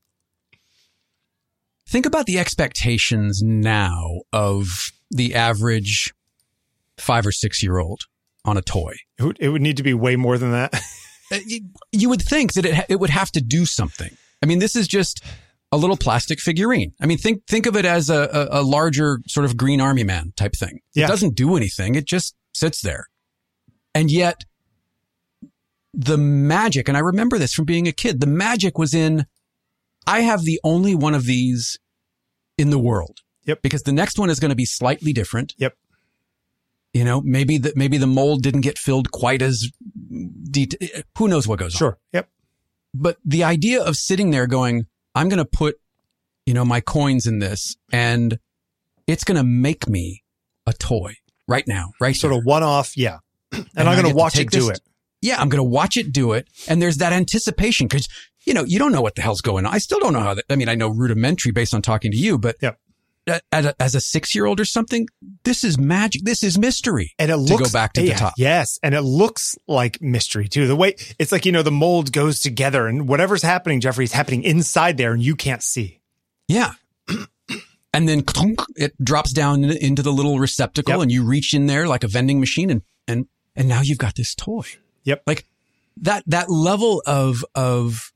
S2: think about the expectations now of the average five or six year old on a toy.
S1: It would, it would need to be way more than that.
S2: you, you would think that it ha- it would have to do something. I mean, this is just a little plastic figurine. I mean, think think of it as a, a, a larger sort of Green Army Man type thing. It yeah. doesn't do anything. It just sits there. And yet the magic, and I remember this from being a kid, the magic was in, I have the only one of these in the world.
S1: Yep.
S2: Because the next one is going to be slightly different.
S1: Yep.
S2: You know, maybe the, maybe the mold didn't get filled quite as detailed. Who knows what goes
S1: sure.
S2: on.
S1: Sure. Yep.
S2: But the idea of sitting there going, I'm going to put, you know, my coins in this and it's going to make me a toy right now, right
S1: Sort
S2: here.
S1: of one off. Yeah. And, and I'm
S2: I
S1: going to
S2: get
S1: watch
S2: to
S1: it
S2: take
S1: do
S2: this-
S1: it.
S2: Yeah, I'm going to watch it do it. And there's that anticipation because, you know, you don't know what the hell's going on. I still don't know how that, I mean, I know rudimentary based on talking to you, but
S1: Yep.
S2: as a, as a six-year-old or something, this is magic. This is mystery.
S1: And it
S2: to
S1: looks,
S2: go back to
S1: yeah,
S2: the top.
S1: Yes. And it looks like mystery too. The way it's like, you know, the mold goes together and whatever's happening, Jeffrey, is happening inside there and you can't see.
S2: Yeah. And then clunk, it drops down into the little receptacle
S1: Yep.
S2: and you reach in there like a vending machine and, and, and now you've got this toy.
S1: Yep.
S2: Like that, that level of, of,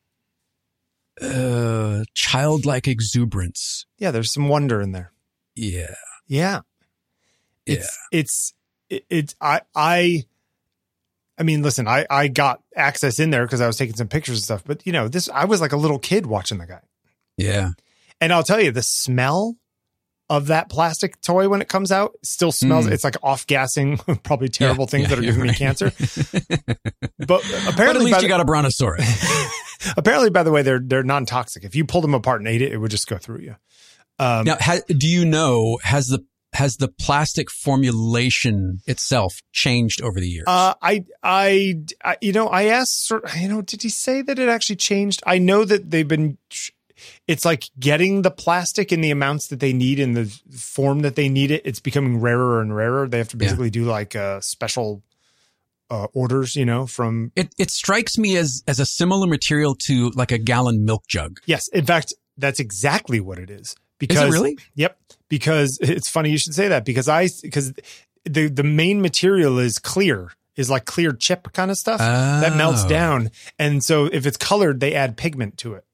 S2: uh, childlike exuberance.
S1: Yeah. There's some wonder in there.
S2: Yeah.
S1: Yeah. It's, it's, it, it's, I, I, I mean, listen, I, I got access in there because I was taking some pictures and stuff, but you know, this, I was like a little kid watching the guy.
S2: Yeah.
S1: And I'll tell you, the smell of that plastic toy when it comes out still smells,
S2: Mm.
S1: it's like off gassing, probably terrible
S2: Yeah,
S1: things
S2: yeah,
S1: that are
S2: you're
S1: giving me
S2: right.
S1: cancer. But
S2: But
S1: apparently,
S2: at least
S1: by
S2: you
S1: the,
S2: got a brontosaurus.
S1: apparently, by the way, they're, they're non-toxic. If you pulled them apart and ate it, it would just go through you. Um,
S2: Now, ha, do you know, has the, has the plastic formulation itself changed over the years?
S1: Uh, I, I, I, you know, I asked, sort- you know, did he say that it actually changed? I know that they've been, it's like getting the plastic in the amounts that they need in the form that they need it. It's becoming rarer and rarer. They have to basically yeah. do like uh, special uh, orders, you know, from.
S2: It, it strikes me as, as a similar material to like a gallon milk jug.
S1: Yes. In fact, that's exactly what it is. Because,
S2: is it really?
S1: Yep. Because it's funny you should say that because I, because the, the main material is clear, is like clear chip kind of stuff
S2: oh.
S1: that melts down. And so if it's colored, they add pigment to it.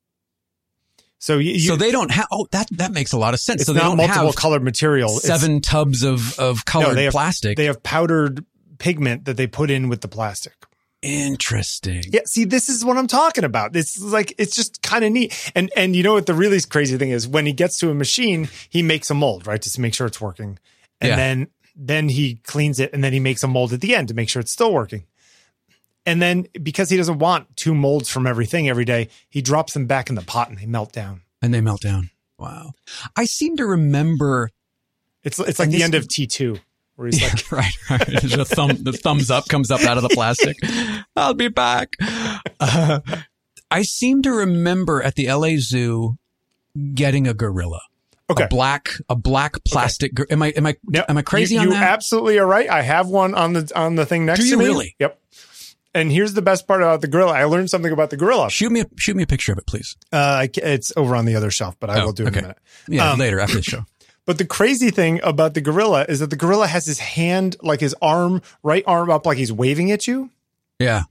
S1: So you,
S2: so they don't have, oh, that, that makes a lot of sense.
S1: It's
S2: so they
S1: not
S2: don't
S1: multiple
S2: have
S1: colored material.
S2: Seven
S1: it's,
S2: tubs of, of colored
S1: no, they have,
S2: plastic.
S1: They have powdered pigment that they put in with the plastic.
S2: Interesting.
S1: Yeah. See, this is what I'm talking about. It's like, it's just kind of neat. And, and you know what the really crazy thing is when he gets to a machine, he makes a mold, right? Just to make sure it's working. And
S2: yeah.
S1: then, then he cleans it and then he makes a mold at the end to make sure it's still working. And then because he doesn't want two molds from everything every day, he drops them back in the pot and they melt down.
S2: And they melt down. Wow. I seem to remember.
S1: It's it's like the end of T two where he's
S2: yeah,
S1: like,
S2: right, right. the thumb, the thumbs up comes up out of the plastic. I'll be back. Uh, I seem to remember at the L A Zoo getting a gorilla.
S1: Okay.
S2: A black, a black plastic. Okay. Am I, am I,
S1: no,
S2: am I crazy
S1: you,
S2: on
S1: you
S2: that?
S1: You absolutely are right. I have one on the, on the thing next
S2: Do
S1: to
S2: you
S1: me.
S2: really?
S1: Yep. And here's the best part about the gorilla. I learned something about the gorilla.
S2: Shoot me, a, shoot me a picture of it, please.
S1: Uh, it's over on the other shelf, but I
S2: oh,
S1: will do it
S2: okay.
S1: in a minute.
S2: Yeah,
S1: um,
S2: later after the show.
S1: But the crazy thing about the gorilla is that the gorilla has his hand, like his arm, right arm up, like he's waving at you.
S2: Yeah.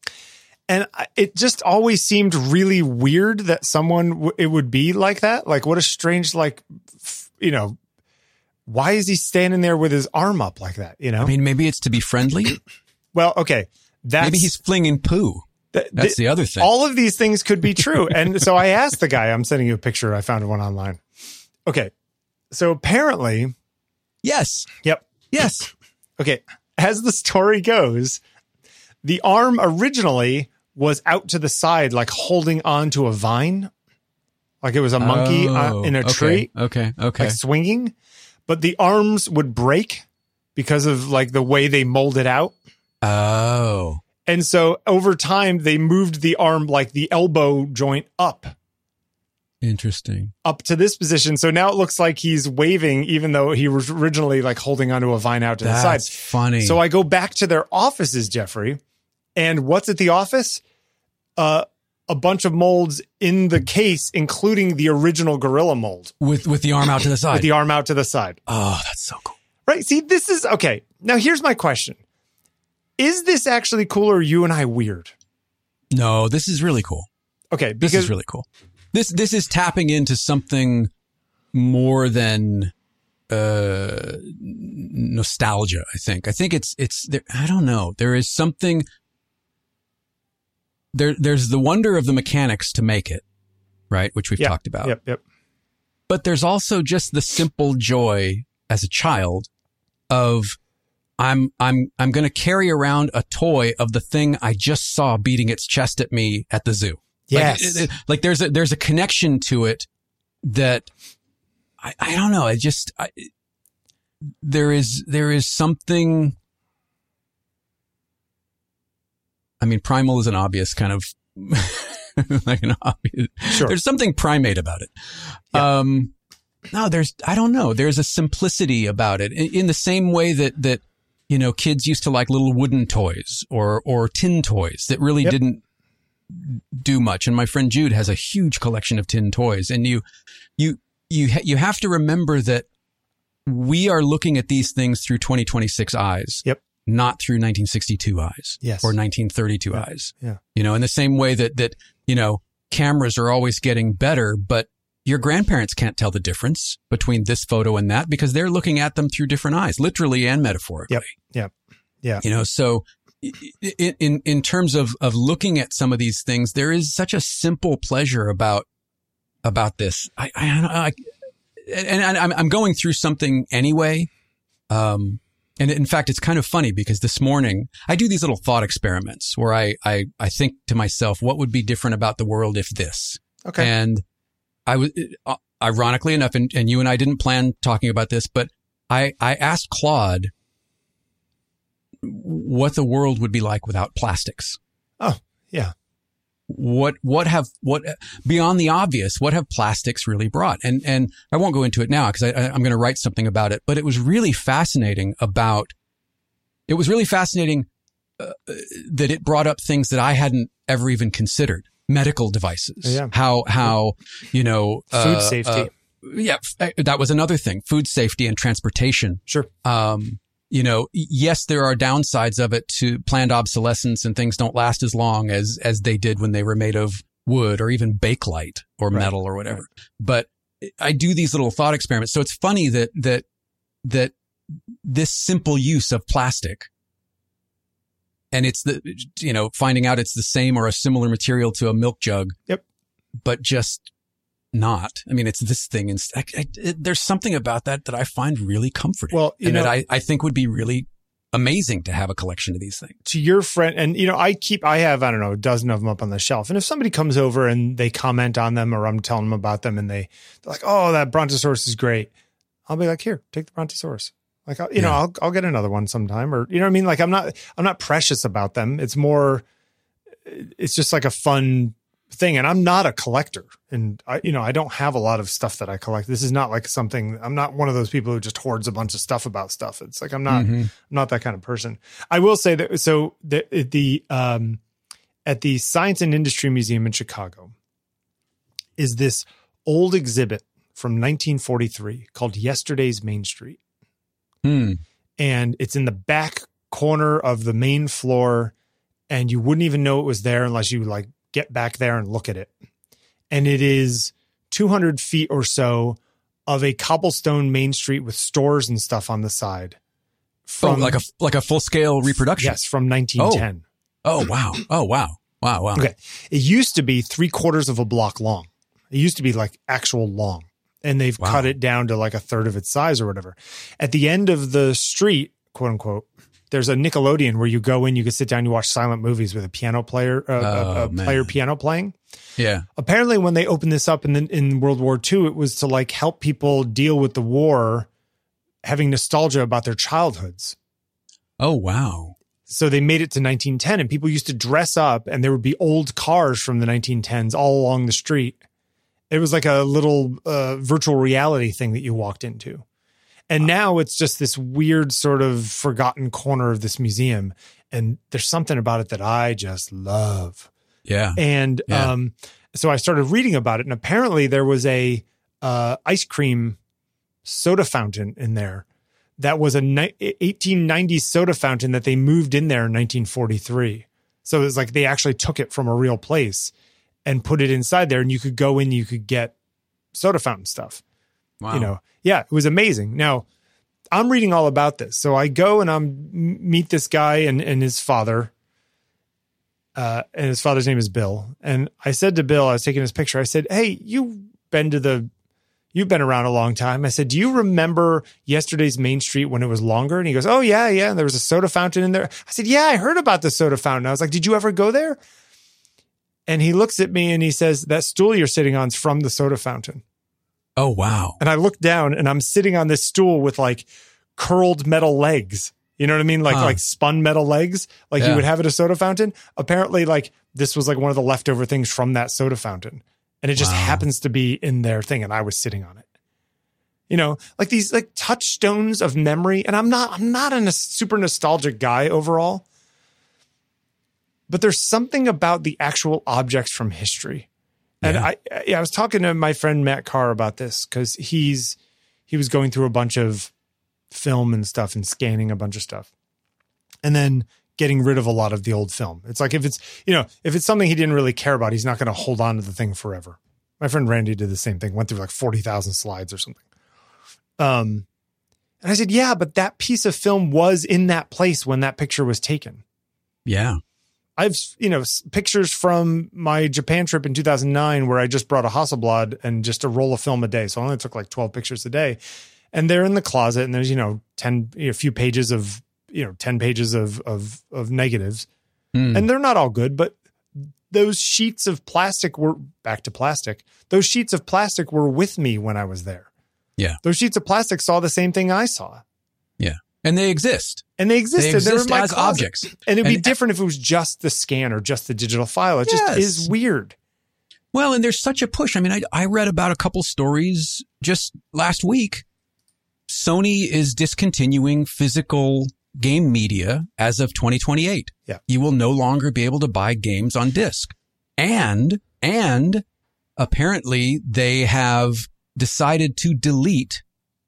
S1: And it just always seemed really weird that someone, w- it would be like that. Like, what a strange, like, f- you know, why is he standing there with his arm up like that? You know,
S2: I mean, maybe it's to be friendly.
S1: Well, okay. That's,
S2: maybe he's flinging poo.
S1: th-
S2: That's
S1: th-
S2: the other thing.
S1: All of these things could be true. And so I asked the guy, I'm sending you a picture. I found one online. Okay. So apparently.
S2: Yes.
S1: Yep.
S2: Yes.
S1: Okay. As the story goes, the arm originally was out to the side, like holding on to a vine. Like it was a monkey
S2: oh,
S1: uh, in a
S2: okay,
S1: tree.
S2: Okay. Okay.
S1: Like swinging. But the arms would break because of like the way they molded out.
S2: Oh.
S1: And so over time, they moved the arm, like the elbow joint up.
S2: Interesting.
S1: Up to this position. So now it looks like he's waving, even though he was originally like holding onto a vine out to
S2: That's
S1: the side.
S2: That's funny.
S1: So I go back to their offices, Jeffrey. And what's at the office? Uh, a bunch of molds in the case, including the original gorilla mold.
S2: With with the arm out to the side.
S1: With the arm out to the side.
S2: Oh, that's so cool.
S1: Right. See, this is okay. Now, here's my question. Is this actually cool or are you and I weird?
S2: No, this is really cool.
S1: Okay.
S2: This is really cool. This this is tapping into something more than uh, nostalgia, I think. I think it's it's there, I don't know. There is something there there's the wonder of the mechanics to make it, right? Which we've
S1: yep,
S2: talked about.
S1: Yep, yep.
S2: But there's also just the simple joy as a child of I'm I'm I'm going to carry around a toy of the thing I just saw beating its chest at me at the zoo.
S1: Yes.
S2: Like, it, it, like there's a there's a connection to it that I, I don't know. I just I, there is, there is something, I mean, primal is an obvious kind of, like an obvious,
S1: Sure.
S2: There's something primate about it.
S1: Yeah.
S2: Um, no, there's, I don't know. There's a simplicity about it in, in the same way that, that, you know, kids used to like little wooden toys or, or tin toys that really
S1: Yep.
S2: didn't do much. And my friend Jude has a huge collection of tin toys. And you, you, you, ha- you have to remember that we are looking at these things through twenty twenty-six eyes.
S1: Yep.
S2: Not through nineteen sixty-two eyes.
S1: Yes.
S2: Or nineteen thirty-two
S1: Yeah.
S2: eyes.
S1: Yeah.
S2: You know, in the same way that, that, you know, cameras are always getting better, but your grandparents can't tell the difference between this photo and that because they're looking at them through different eyes, literally and metaphorically.
S1: Yep. Yep. Yeah.
S2: You know, so in, in, in terms of, of looking at some of these things, there is such a simple pleasure about, about this. I, I, I and, and I'm, I'm going through something anyway. Um, and in fact, it's kind of funny because this morning I do these little thought experiments where I, I, I think to myself, what would be different about the world if this?
S1: Okay.
S2: And I was, uh, ironically enough, and, and you and I didn't plan talking about this, but I, I asked Claude what the world would be like without plastics.
S1: Oh, yeah.
S2: What, what have, what, beyond the obvious, what have plastics really brought? And, and I won't go into it now because I, I, I'm going to write something about it, but it was really fascinating about, it was really fascinating uh, that it brought up things that I hadn't ever even considered. Medical devices.
S1: Yeah.
S2: How, how, you know,
S1: Food
S2: uh,
S1: safety.
S2: Uh, yeah. f- That was another thing. Food safety and transportation.
S1: Sure.
S2: Um, you know, yes, there are downsides of it to planned obsolescence and things don't last as long as, as they did when they were made of wood or even bakelite or
S1: Right.
S2: metal or whatever. But I do these little thought experiments. So it's funny that, that, that this simple use of plastic and it's the, you know, finding out it's the same or a similar material to a milk jug.
S1: Yep.
S2: But just not. I mean, it's this thing. And I, I, it, there's something about that that I find really comforting.
S1: Well, you
S2: and
S1: know,
S2: that I, I think would be really amazing to have a collection of these things.
S1: to your friend, and you know, I keep, I have, I don't know, a dozen of them up on the shelf. And if somebody comes over and they comment on them or I'm telling them about them and they, they're like, oh, that Brontosaurus is great. I'll be like, here, take the Brontosaurus. Like, I'll, you know,
S2: Yeah.
S1: I'll, I'll get another one sometime or, you know what I mean? Like, I'm not, I'm not precious about them. It's more, it's just like a fun thing. And I'm not a collector and I, you know, I don't have a lot of stuff that I collect. This is not like something, I'm not one of those people who just hoards a bunch of stuff about stuff. It's like, I'm not,
S2: Mhm.
S1: I'm not that kind of person. I will say that, so the, the, um, at the Science and Industry Museum in Chicago is this old exhibit from nineteen forty-three called Yesterday's Main Street.
S2: Hmm.
S1: And it's in the back corner of the main floor and you wouldn't even know it was there unless you like get back there and look at it. And it is two hundred feet or so of a cobblestone main street with stores and stuff on the side.
S2: Oh, like a, like a full scale reproduction.
S1: Yes, from nineteen ten.
S2: Oh, wow. Oh, wow. Wow. Wow.
S1: Okay. It used to be three quarters of a block long. It used to be like actual long. And they've
S2: Wow.
S1: cut it down to like a third of its size or whatever. At the end of the street, quote unquote, there's a Nickelodeon where you go in, you can sit down, you watch silent movies with a piano player, uh,
S2: Oh,
S1: a, a
S2: man.
S1: player piano playing.
S2: Yeah.
S1: Apparently, when they opened this up in the, in World War Two, it was to like help people deal with the war, having nostalgia about their childhoods.
S2: Oh, wow.
S1: So they made it to nineteen ten and people used to dress up and there would be old cars from the nineteen tens all along the street. It was like a little uh, virtual reality thing that you walked into. And now it's just this weird sort of forgotten corner of this museum. And there's something about it that I just love.
S2: Yeah.
S1: And
S2: Yeah.
S1: um, so I started reading about it. And apparently there was a uh, ice cream soda fountain in there that was a ni- eighteen nineties soda fountain that they moved in there in nineteen forty-three. So it was like they actually took it from a real place and put it inside there, and you could go in, you could get soda fountain stuff.
S2: Wow.
S1: You know, yeah, it was amazing. Now, I'm reading all about this, so I go and I'm meet this guy and and his father, uh, and his father's name is Bill. And I said to Bill, I was taking his picture. I said, "Hey, you've been to the, you've been around a long time." I said, "Do you remember Yesterday's Main Street when it was longer?" And he goes, "Oh yeah, yeah." And there was a soda fountain in there. I said, "Yeah, I heard about the soda fountain." I was like, "Did you ever go there?" And he looks at me and he says, "That stool you're sitting on is from the soda fountain."
S2: Oh, wow.
S1: And I look down and I'm sitting on this stool with like curled metal legs. You know what I mean? Like, huh. like spun metal legs, like yeah. you would have at a soda fountain. Apparently, like this was like one of the leftover things from that soda fountain. And it just wow. happens to be in their thing. And I was sitting on it, you know, like these like touchstones of memory. And I'm not, I'm not a super nostalgic guy overall, but there's something about the actual objects from history. And yeah. I, yeah, I was talking to my friend Matt Carr about this because he's, he was going through a bunch of film and stuff and scanning a bunch of stuff and then getting rid of a lot of the old film. It's like if it's, you know, if it's something he didn't really care about, he's not going to hold on to the thing forever. My friend Randy did the same thing, went through like forty thousand slides or something. Um, and I said, yeah, but that piece of film was in that place when that picture was taken.
S2: Yeah.
S1: I've, you know, pictures from my Japan trip in two thousand nine where I just brought a Hasselblad and just a roll of film a day. So I only took like twelve pictures a day. And they're in the closet, and there's, you know, ten, you know, a few pages of, you know, ten pages of, of, of negatives. Mm. And they're not all good, but those sheets of plastic were back to plastic. Those sheets of plastic were with me when I was there.
S2: Yeah.
S1: Those sheets of plastic saw the same thing I saw.
S2: Yeah. And they exist.
S1: And they existed.
S2: They exist
S1: they were in my
S2: as
S1: closet.
S2: objects.
S1: And it'd be
S2: and,
S1: different if it was just the scan or just the digital file. It
S2: yes.
S1: just is weird.
S2: Well, and there's such a push. I mean, I, I read about a couple stories just last week. Sony is discontinuing physical game media as of twenty twenty-eight.
S1: Yeah.
S2: You will no longer be able to buy games on disc. And, and apparently they have decided to delete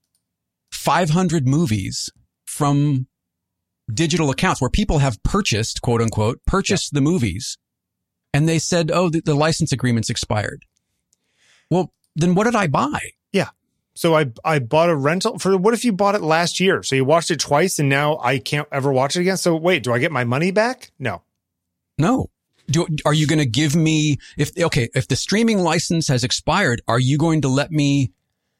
S2: five hundred movies from digital accounts where people have purchased, quote unquote, purchased yeah. the movies. And they said, oh, the, the license agreement's expired. Well, then what did I buy?
S1: Yeah. So I I bought a rental for, what if you bought it last year? So you watched it twice and now I can't ever watch it again. So wait, do I get my money back? No.
S2: No. Do, are you going to give me, if, okay, if the streaming license has expired, are you going to let me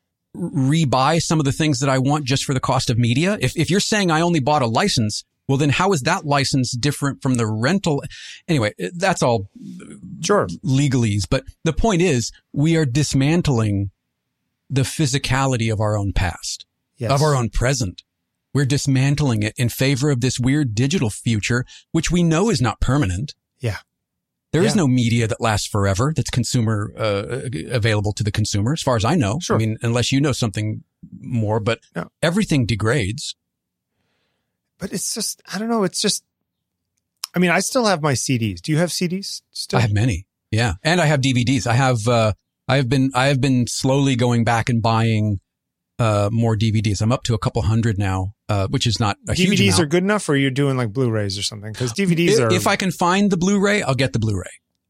S2: rebuy some of the things that I want just for the cost of media? If, if you're saying I only bought a license, well, then how is that license different from the rental? Anyway, that's all
S1: sure
S2: legalese. But the point is we are dismantling the physicality of our own past, yes. of our own present. We're dismantling it in favor of this weird digital future, which we know is not permanent.
S1: Yeah.
S2: There
S1: yeah.
S2: is no media that lasts forever that's consumer, uh, available to the consumer, as far as I know.
S1: Sure.
S2: I mean, unless you know something more, but
S1: no.
S2: everything degrades.
S1: But it's just, I don't know. It's just, I mean, I still have my C Ds. Do you have C Ds still?
S2: I have many. Yeah. And I have D V Ds. I have, uh, I have been, I have been slowly going back and buying, uh, more D V Ds. I'm up to a couple hundred now, uh, which is not a
S1: D V Ds
S2: huge amount.
S1: are good enough, or you're doing like Blu-rays or something? Because D V Ds
S2: if,
S1: are.
S2: If I can find the Blu-ray, I'll get the Blu-ray.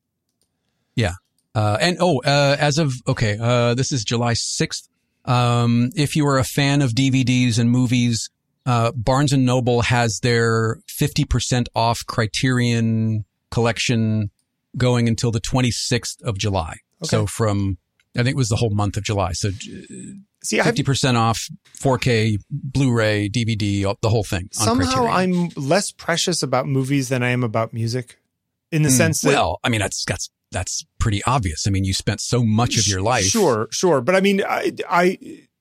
S2: Yeah. Uh, and oh, uh, as of, okay, uh, this is July sixth. Um, if you are a fan of D V Ds and movies, uh, Barnes and Noble has their fifty percent off Criterion collection going until the twenty-sixth of July. Okay. So from, I think it was the whole month of July. So See, fifty percent off four K, Blu-ray, D V D, the whole thing.
S1: Somehow I'm less precious about movies than I am about music, in the mm, sense that.
S2: Well, I mean, that's, that's, that's pretty obvious. I mean, you spent so much of your life.
S1: Sure, sure. But I mean, I, I,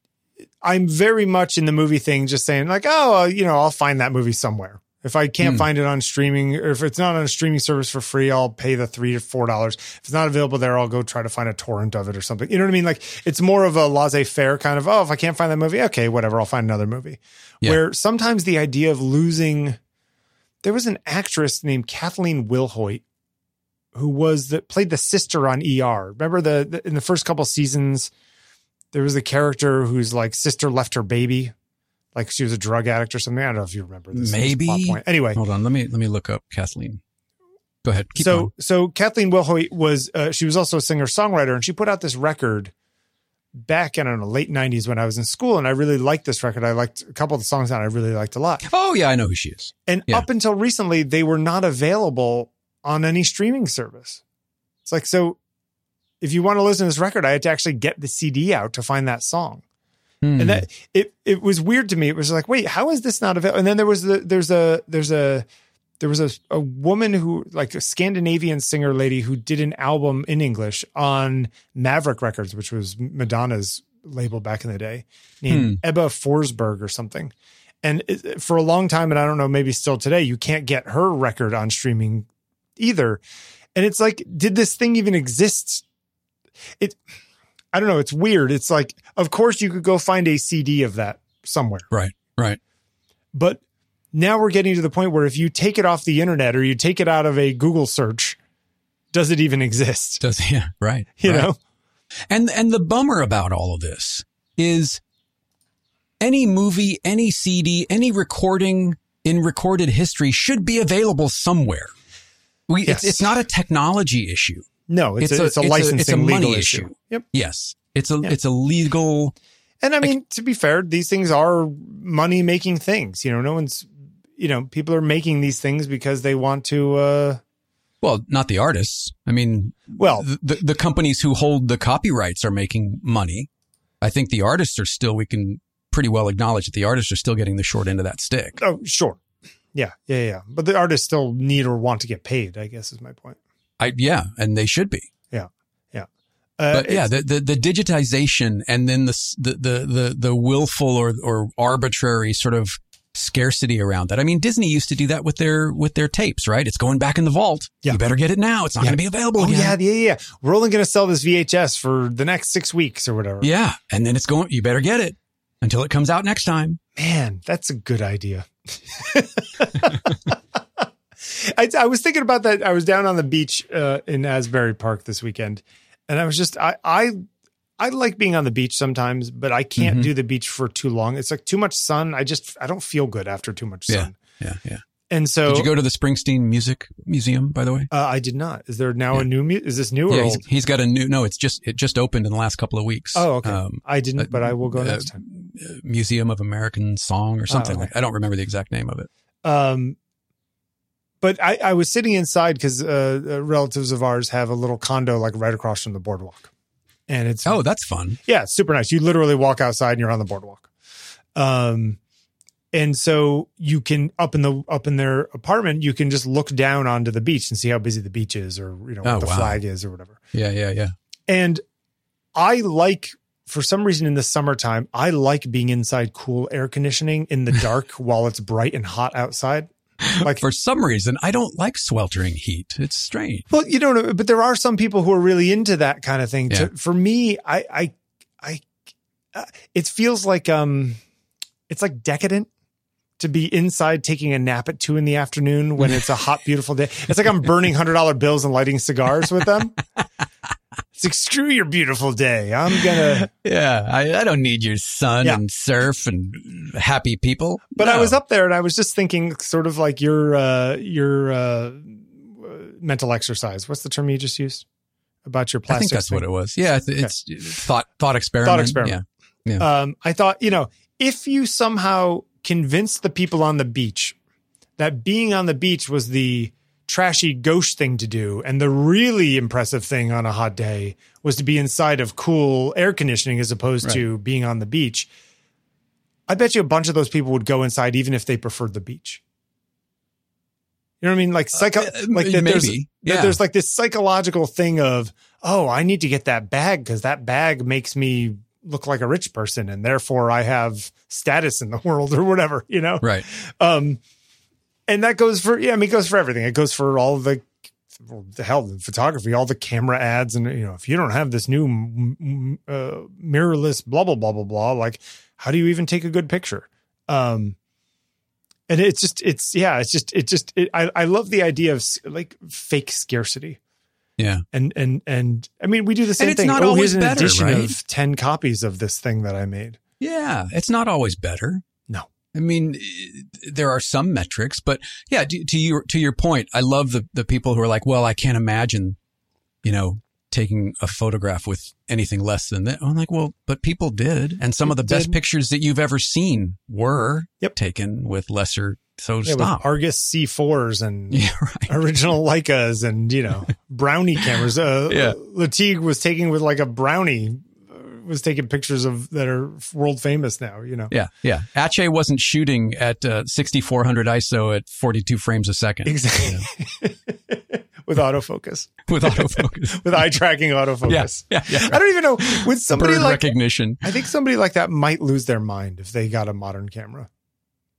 S1: I'm very much in the movie thing, just saying like, oh, you know, I'll find that movie somewhere. If I can't mm. find it on streaming, or if it's not on a streaming service for free, I'll pay the three or four dollars. If it's not available there, I'll go try to find a torrent of it or something. You know what I mean? Like it's more of a laissez-faire kind of, oh, if I can't find that movie, okay, whatever, I'll find another movie. Yeah. Where sometimes the idea of losing, there was an actress named Kathleen Wilhoit who was that played the sister on E R. Remember the, the in the first couple seasons, there was a character whose like sister left her baby. Like she was a drug addict or something. I don't know if you remember this.
S2: Maybe.
S1: Plot point. Anyway.
S2: Hold on. Let me, let me look up Kathleen. Go ahead. Keep
S1: so,
S2: going.
S1: so Kathleen Wilhoit was, uh, she was also a singer songwriter, and she put out this record back in, I don't know, late nineties when I was in school. And I really liked this record. I liked a couple of the songs on it. I really liked a lot.
S2: Oh yeah. I know who she is.
S1: And
S2: yeah.
S1: up until recently, they were not available on any streaming service. It's like, so if you want to listen to this record, I had to actually get the C D out to find that song. Hmm. And that it, it was weird to me. It was like, wait, how is this not available? And then there was the, there's a, there's a, there was a, a woman who, like a Scandinavian singer lady who did an album in English on Maverick Records, which was Madonna's label back in the day, named hmm. Ebba Forsberg or something. And it, for a long time, and I don't know, maybe still today, you can't get her record on streaming either. And it's like, did this thing even exist? It, I don't know. It's weird. It's like, of course you could go find a C D of that somewhere.
S2: Right, right.
S1: But now we're getting to the point where if you take it off the internet or you take it out of a Google search, does it even exist?
S2: Does yeah, right.
S1: You
S2: right.
S1: know?
S2: And and the bummer about all of this is any movie, any C D, any recording in recorded history should be available somewhere. We
S1: Yes.
S2: it's, it's not a technology issue.
S1: No, it's, it's a, a, it's a licensing
S2: it's a, it's a
S1: legal
S2: money
S1: issue.
S2: issue.
S1: Yep.
S2: Yes. It's a
S1: Yeah.
S2: it's a legal.
S1: And I mean, to be fair, these things are money making things. You know, no one's, you know, people are making these things because they want to, uh,
S2: Well, not the artists. I mean,
S1: well,
S2: the, the the companies who hold the copyrights are making money. I think the artists are still, we can pretty well acknowledge that the artists are still getting the short end of that stick.
S1: oh, sure. Yeah. Yeah. Yeah. But the artists still need or want to get paid, I guess is my point.
S2: I, yeah, and they should be.
S1: Yeah. Yeah. Uh,
S2: But yeah, the, the, the digitization and then the, the, the, the, the willful or, or arbitrary sort of scarcity around that. I mean, Disney used to do that with their, with their tapes, right? It's going back in the vault.
S1: Yeah.
S2: You better get it now. It's not
S1: Yeah.
S2: going to be available
S1: Oh,
S2: again.
S1: yeah. Yeah. Yeah. We're only going to sell this V H S for the next six weeks or whatever.
S2: Yeah. And then it's going, you better get it until it comes out next time.
S1: Man, that's a good idea. I, I was thinking about that. I was down on the beach uh, in Asbury Park this weekend, and I was just I I I like being on the beach sometimes, but I can't
S2: Mhm.
S1: do the beach for too long. It's like too much sun. I just I don't feel good after too much sun.
S2: Yeah. Yeah.
S1: And so
S2: Did you go to the Springsteen Music Museum, by the way?
S1: uh, I did not. Is there now
S2: Yeah.
S1: a new? Mu- is this new or
S2: Yeah,
S1: old?
S2: he's, he's got a new, no, it's just, it just opened in the last couple of weeks.
S1: Oh, okay.
S2: Um,
S1: I didn't,
S2: uh,
S1: but I will go
S2: uh,
S1: next time.
S2: uh, Museum of American Song or something
S1: Oh,
S2: like, I don't remember the exact name of it.
S1: Um, but I, I was sitting inside because uh, uh, relatives of ours have a little condo like right across from the boardwalk, and it's
S2: Oh, that's fun.
S1: yeah, it's super nice. You literally walk outside and you're on the boardwalk. Um, and so you can up in the up in their apartment, you can just look down onto the beach and see how busy the beach is, or you know
S2: Oh,
S1: what the
S2: wow.
S1: flag is, or whatever.
S2: Yeah, yeah, yeah.
S1: And I like, for some reason in the summertime, I like being inside cool air conditioning in the dark while it's bright and hot outside. Like
S2: For some reason, I don't like sweltering heat. It's strange.
S1: Well, you don't know, but there are some people who are really into that kind of thing.
S2: Yeah.
S1: To, for me, I, I, I, uh, it feels like, um, it's like decadent to be inside taking a nap at two in the afternoon when it's a hot, beautiful day. It's like I'm burning hundred dollar bills and lighting cigars with them. It's like, screw your beautiful day. I'm gonna,
S2: Yeah, I, I don't need your sun
S1: Yeah.
S2: and surf and happy people.
S1: but I
S2: No.
S1: was up there and I was just thinking sort of like your, uh, your, uh, mental exercise. What's the term you just used about your
S2: I
S1: plastic?
S2: think that's
S1: thing?
S2: what it was. Yeah, it's, it's thought thought experiment.
S1: Thought experiment.
S2: Yeah. Yeah.
S1: Um, I thought, you know, if you somehow convince the people on the beach that being on the beach was the trashy gauche thing to do, and the really impressive thing on a hot day was to be inside of cool air conditioning as opposed
S2: Right.
S1: to being on the beach, I bet you a bunch of those people would go inside even if they preferred the beach. You know what I mean? Like psycho,
S2: Uh,
S1: like that there's,
S2: maybe.
S1: that
S2: Yeah.
S1: there's like this psychological thing of, oh, I need to get that bag because that bag makes me look like a rich person and therefore I have status in the world or whatever, you know?
S2: Right.
S1: Um, and that goes for, yeah, I mean, it goes for everything. It goes for all the, the hell, the photography, all the camera ads. And, you know, if you don't have this new mm, uh, mirrorless, blah, blah, blah, blah, blah, like, how do you even take a good picture? Um, and it's just, it's, yeah, it's just, it just, it, I, I love the idea of like fake scarcity.
S2: Yeah.
S1: And, and, and I mean, we do the same
S2: it's
S1: thing.
S2: not
S1: Oh,
S2: always
S1: here's an
S2: better,
S1: edition
S2: right?
S1: of ten copies of this thing that I made.
S2: Yeah. It's not always better.
S1: No.
S2: I mean, there are some metrics, but yeah, to, to your, to your point, I love the, the people who are like, well, I can't imagine, you know, taking a photograph with anything less than that. I'm like, well, but people did. And some of the best
S1: did.
S2: pictures that you've ever seen were
S1: Yep.
S2: taken with lesser. So
S1: Yeah,
S2: stop.
S1: with Argus C fours and
S2: Yeah, right.
S1: original Leicas and, you know, Brownie cameras. Uh,
S2: Yeah.
S1: Latigue was taking with like a Brownie, uh, was taking pictures of that are world famous now, you know.
S2: Yeah. Yeah. Ache wasn't shooting at uh, sixty-four hundred I S O at forty-two frames a second.
S1: Exactly. With autofocus.
S2: With autofocus.
S1: With eye tracking autofocus.
S2: Yeah, yeah, yeah.
S1: I don't even know. With somebody
S2: Bird
S1: like
S2: recognition.
S1: I think somebody like that might lose their mind if they got a modern camera.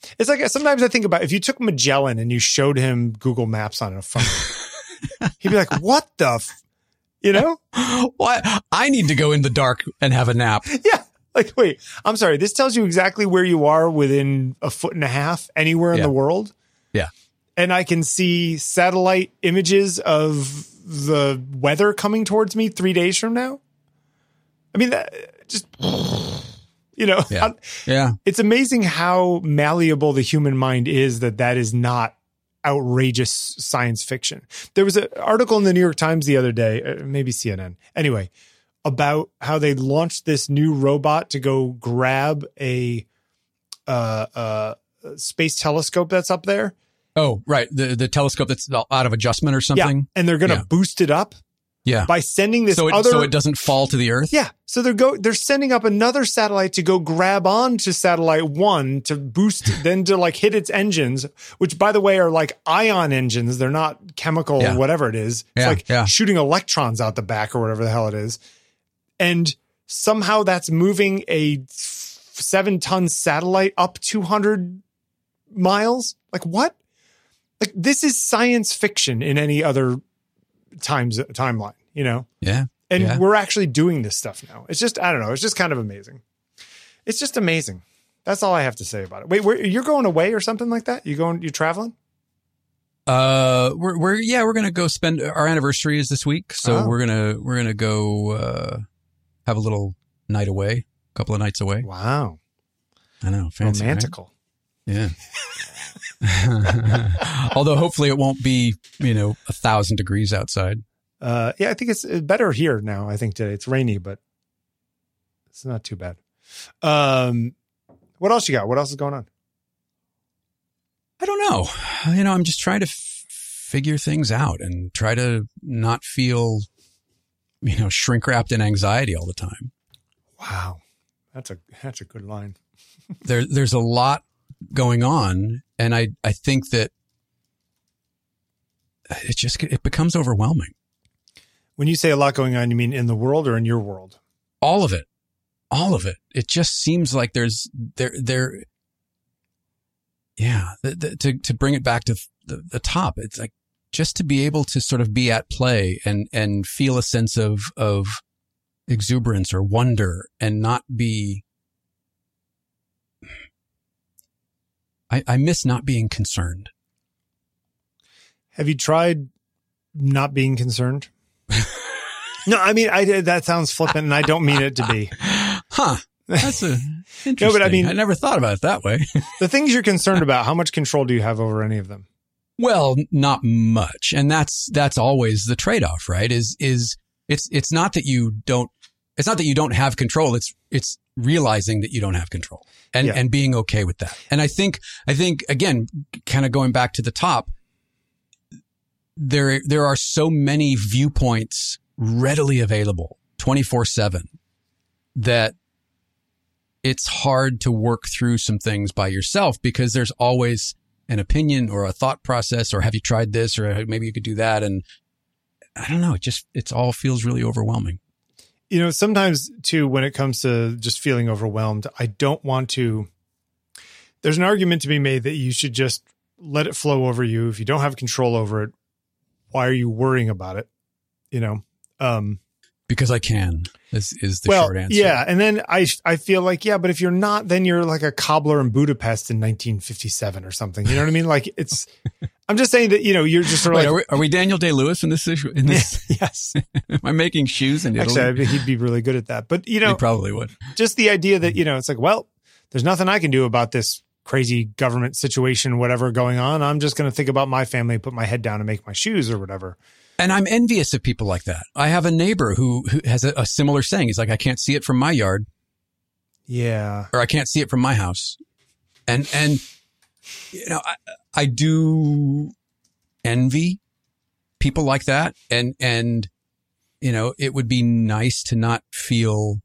S1: It's like sometimes I think about if you took Magellan and you showed him Google Maps on a phone, he'd be like, "What the?" F-? You know?
S2: What? I need to go in the dark and have a nap.
S1: Yeah. Like, wait, I'm sorry. This tells you exactly where you are within a foot and a half anywhere in
S2: Yeah.
S1: the world.
S2: Yeah.
S1: And I can see satellite images of the weather coming towards me three days from now. I mean, that just, you know,
S2: Yeah. Yeah.
S1: it's amazing how malleable the human mind is that that is not outrageous science fiction. There was an article in the New York Times the other day, uh, maybe C N N, anyway, about how they launched this new robot to go grab a uh, uh, space telescope that's up there.
S2: Oh, right. The the telescope that's out of adjustment or something.
S1: Yeah, and they're going to
S2: Yeah.
S1: boost it up
S2: Yeah.
S1: by sending this
S2: so it,
S1: other.
S2: so it doesn't fall to the earth.
S1: Yeah, so they're go they're sending up another satellite to go grab onto satellite one to boost, then to like hit its engines, which by the way are like ion engines. They're not chemical,
S2: Yeah.
S1: whatever it is. It's
S2: Yeah,
S1: like
S2: yeah.
S1: shooting electrons out the back or whatever the hell it is. And somehow that's moving a seven ton satellite up two hundred miles. Like what? Like this is science fiction in any other times timeline, you know?
S2: Yeah.
S1: And
S2: Yeah.
S1: we're actually doing this stuff now. It's just, I don't know. It's just kind of amazing. It's just amazing. That's all I have to say about it. Wait, where, you're going away or something like that? You going, you traveling?
S2: Uh, we're we're yeah, we're gonna go spend our anniversary is this week, so
S1: Oh.
S2: we're gonna we're gonna go uh have a little night away, a couple of nights away.
S1: Wow.
S2: I know, fancy, right?
S1: Romantical.
S2: Yeah. Although hopefully it won't be, you know, a thousand degrees outside.
S1: Uh, yeah, I think it's better here now. I think today it's rainy, but it's not too bad. Um, what else you got? What else is going on?
S2: I don't know. You know, I'm just trying to f- figure things out and try to not feel, you know, shrink wrapped in anxiety all the time.
S1: Wow. That's a, that's a good line.
S2: There, there's a lot going on. And I, I think that it just, it becomes overwhelming.
S1: When you say a lot going on, you mean in the world or in your world?
S2: All of it. All of it. It just seems like there's, there, there, yeah, the, the, to, to bring it back to the, the top, it's like just to be able to sort of be at play and, and feel a sense of, of exuberance or wonder and not be, I, I miss not being concerned.
S1: Have you tried not being concerned? No, I mean, I that sounds flippant, and I don't mean it to be.
S2: Huh. That's a, interesting.
S1: No, but I mean-
S2: I never thought about it that way.
S1: The things you're concerned about, how much control do you have over any of them?
S2: Well, not much. And that's, that's always the trade-off, right? Is, is it's, it's not that you don't, it's not that you don't have control. It's, it's realizing that you don't have control and,
S1: Yeah.
S2: and being okay with that. And I think, I think again, kind of going back to the top, there, there are so many viewpoints readily available twenty-four seven that it's hard to work through some things by yourself because there's always an opinion or a thought process or have you tried this or maybe you could do that. And I don't know. It just, it's all feels really overwhelming.
S1: You know, sometimes too, when it comes to just feeling overwhelmed, I don't want to, there's an argument to be made that you should just let it flow over you. If you don't have control over it, why are you worrying about it? You know? Um,
S2: Because I can, is, is the
S1: well,
S2: short answer.
S1: yeah. And then I, I feel like, yeah, but if you're not, then you're like a cobbler in Budapest in nineteen fifty-seven or something. You know what I mean? Like it's, I'm just saying that, you know, you're just sort of
S2: Wait,
S1: like,
S2: are, we, are we Daniel Day-Lewis in this issue? In this,
S1: yes,
S2: am I making shoes in Italy?
S1: actually, I mean, he'd be really good at that. But, you know,
S2: He probably would.
S1: just the idea that, you know, it's like, well, there's nothing I can do about this crazy government situation, whatever going on. I'm just going to think about my family, put my head down and make my shoes or whatever.
S2: And I'm envious of people like that. I have a neighbor who, who has a, a similar saying. He's like, I can't see it from my yard
S1: Yeah.
S2: or I can't see it from my house. And, and, you know, I, I do envy people like that. And, and, you know, it would be nice to not feel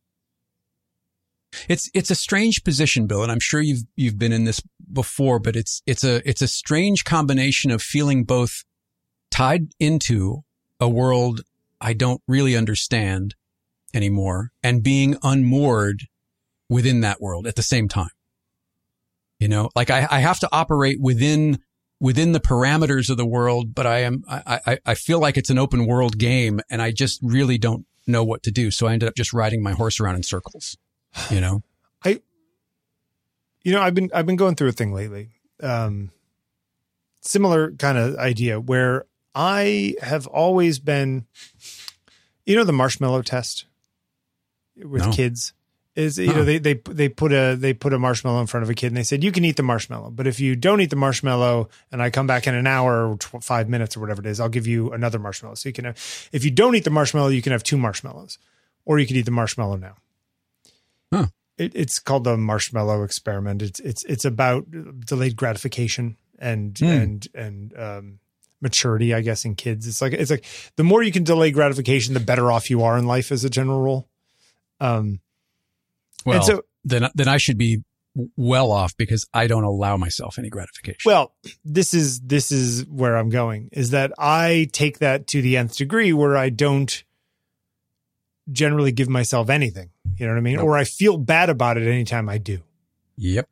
S2: it's, it's a strange position, Bill. And I'm sure you've, you've been in this before, but it's, it's a, it's a strange combination of feeling both tied into a world I don't really understand anymore and being unmoored within that world at the same time. You know, like I, I have to operate within within the parameters of the world, but I am I, I, I feel like it's an open world game, and I just really don't know what to do. So I ended up just riding my horse around in circles. You know,
S1: I, you know, I've been I've been going through a thing lately, um, similar kind of idea where I have always been, you know, the marshmallow test with
S2: No.
S1: kids. Is, you
S2: Huh.
S1: know, they, they, they put a, they put a marshmallow in front of a kid and they said, you can eat the marshmallow, but if you don't eat the marshmallow and I come back in an hour or tw- five minutes or whatever it is, I'll give you another marshmallow. So you can have, if you don't eat the marshmallow, you can have two marshmallows, or you can eat the marshmallow now.
S2: Huh.
S1: It, it's called the marshmallow experiment. It's, it's, it's about delayed gratification and,
S2: Hmm.
S1: and, and, um, maturity, I guess, in kids. It's like, it's like the more you can delay gratification, the better off you are in life as a general rule. Um,
S2: well,
S1: and so,
S2: then then I should be well off because I don't allow myself any gratification.
S1: well, this is this is where I'm going, is that I take that to the nth degree where I don't generally give myself anything. You know what I mean?
S2: Nope.
S1: Or I feel bad about it anytime I do.
S2: Yep.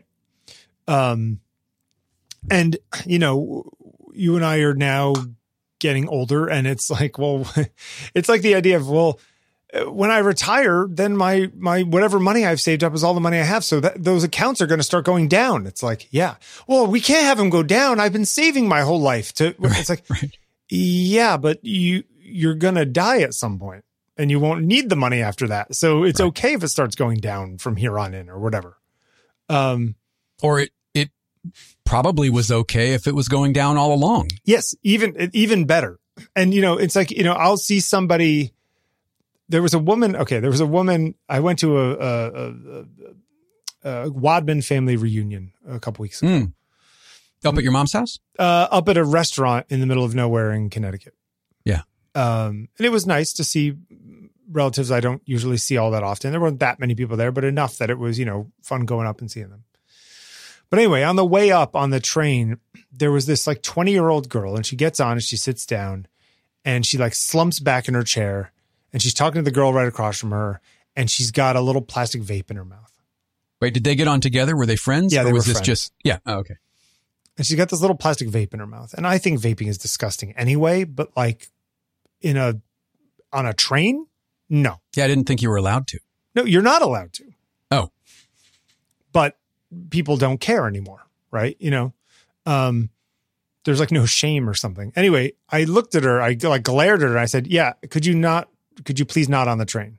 S1: Um, and you know, you and I are now getting older, and it's like, well, it's like the idea of, well, when I retire, then my, my, whatever money I've saved up is all the money I have. So that those accounts are going to start going down. It's like, yeah, well, we can't have them go down. I've been saving my whole life to, it's like,
S2: Right.
S1: yeah, but you, you're going to die at some point and you won't need the money after that. So it's
S2: Right.
S1: okay if it starts going down from here on in or whatever. Um,
S2: Or it it probably was okay if it was going down all along.
S1: Yes, even even better. And, you know, it's like, you know, I'll see somebody. There was a woman. Okay, there was a woman. I went to a, a, a, a Wadman family reunion a couple weeks ago,
S2: Mm. Up at your mom's house?
S1: uh, up at a restaurant in the middle of nowhere in Connecticut.
S2: Yeah.
S1: Um, and it was nice to see relatives I don't usually see all that often. There weren't that many people there, but enough that it was, you know, fun going up and seeing them. But anyway, on the way up on the train, there was this like twenty year old girl, and she gets on and she sits down and she like slumps back in her chair and she's talking to the girl right across from her, and she's got a little plastic vape in her mouth.
S2: Wait, did they get on together? Were they friends?
S1: Yeah,
S2: or
S1: they
S2: was
S1: were
S2: this
S1: friends.
S2: just yeah, oh, okay.
S1: And she's got this little plastic vape in her mouth. And I think vaping is disgusting anyway, but like in a, on a train, no,
S2: Yeah, I didn't think you were allowed to.
S1: no, you're not allowed to.
S2: Oh.
S1: But people don't care anymore, right? You know, um, there's like no shame or something. Anyway, I looked at her, I like glared at her, and I said, yeah, could you not, could you please not on the train?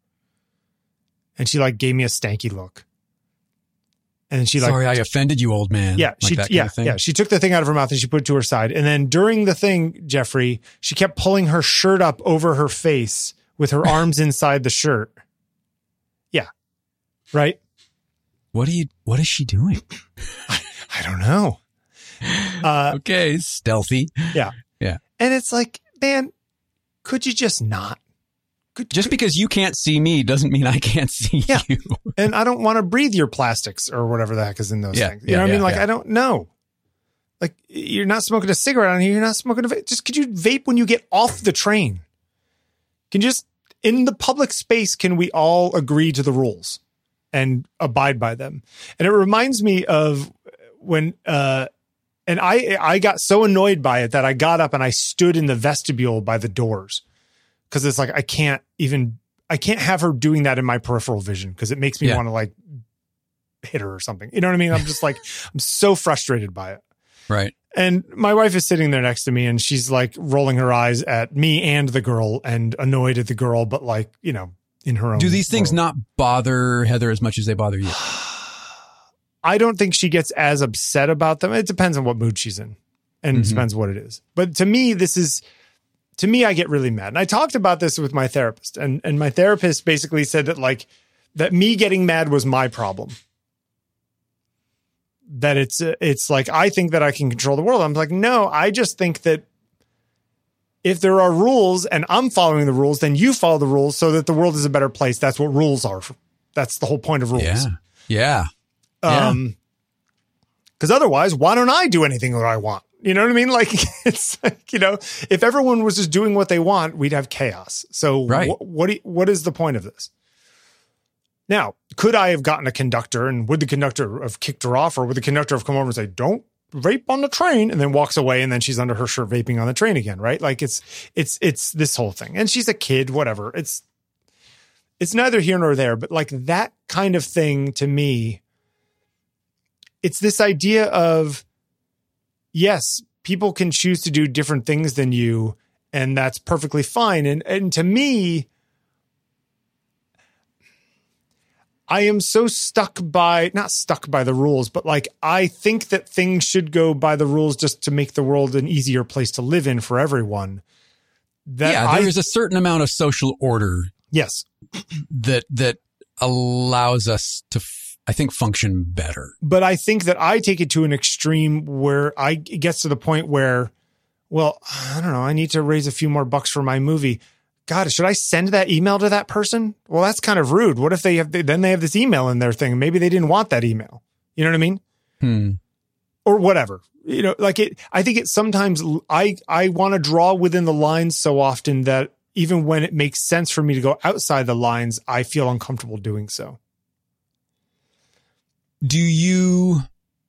S1: And she like gave me a stanky look. And she like,
S2: Sorry, I offended you, old man.
S1: yeah,
S2: Like
S1: she,
S2: that kind
S1: yeah,
S2: of thing.
S1: yeah. She took the thing out of her mouth and she put it to her side. And then during the thing, Jeffrey, she kept pulling her shirt up over her face with her arms inside the shirt. Yeah. Right.
S2: What are you what is she doing?
S1: I don't know. Uh,
S2: Okay, stealthy.
S1: yeah.
S2: Yeah.
S1: And it's like, man, could you just not? Could,
S2: Just because you can't see me doesn't mean I can't see
S1: Yeah.
S2: you.
S1: and I don't want to breathe your plastics or whatever the heck is in those
S2: Yeah,
S1: things. You
S2: yeah,
S1: know what I mean?
S2: yeah,
S1: Like,
S2: yeah.
S1: I don't know. Like, you're not smoking a cigarette on here. You're not smoking a vape. Just could you vape when you get off the train? Can just, in the public space, can we all agree to the rules and abide by them? And it reminds me of when, uh, and I, I got so annoyed by it that I got up and I stood in the vestibule by the doors. Cause it's like, I can't even, I can't have her doing that in my peripheral vision. Cause it makes me
S2: Yeah.
S1: want to like hit her or something. You know what I mean? I'm just like, I'm so frustrated by it.
S2: Right.
S1: And my wife is sitting there next to me and she's like rolling her eyes at me and the girl and annoyed at the girl, but like, you know, in her own.
S2: Do these things
S1: world.
S2: not bother Heather as much as they bother you?
S1: I don't think she gets as upset about them. It depends on what mood she's in and it
S2: Mhm.
S1: depends what it is. But to me, this is, to me, I get really mad. And I talked about this with my therapist, and, and my therapist basically said that like, that me getting mad was my problem. That it's, uh, it's like, I think that I can control the world. I'm like, no, I just think that if there are rules and I'm following the rules, then you follow the rules so that the world is a better place. That's what rules are. That's the whole point of rules.
S2: Yeah. Yeah. Yeah.
S1: Um, because otherwise, why don't I do anything that I want? You know what I mean? Like, it's like, you know, if everyone was just doing what they want, we'd have chaos. So
S2: Right.
S1: wh- what, do you- what is the point of this? Now, could I have gotten a conductor, and would the conductor have kicked her off, or would the conductor have come over and say, don't vape on the train, and then walks away, and then she's under her shirt vaping on the train again, right? Like it's, it's, it's this whole thing. And she's a kid, whatever. It's, it's neither here nor there, but like that kind of thing to me, it's this idea of, yes, people can choose to do different things than you, and that's perfectly fine. And, and to me, I am so stuck by, not stuck by the rules, but like, I think that things should go by the rules just to make the world an easier place to live in for everyone. That
S2: yeah,
S1: I,
S2: there's a certain amount of social order.
S1: Yes.
S2: That, that allows us to, f- I think, function better.
S1: But I think that I take it to an extreme where I, it gets to the point where, well, I don't know, I need to raise a few more bucks for my movie. God, should I send that email to that person? Well, that's kind of rude. What if they have, then they have this email in their thing? Maybe they didn't want that email. You know what I mean?
S2: Hmm.
S1: Or whatever. You know, like it, I think it sometimes I, I want to draw within the lines so often that even when it makes sense for me to go outside the lines, I feel uncomfortable doing so.
S2: Do you,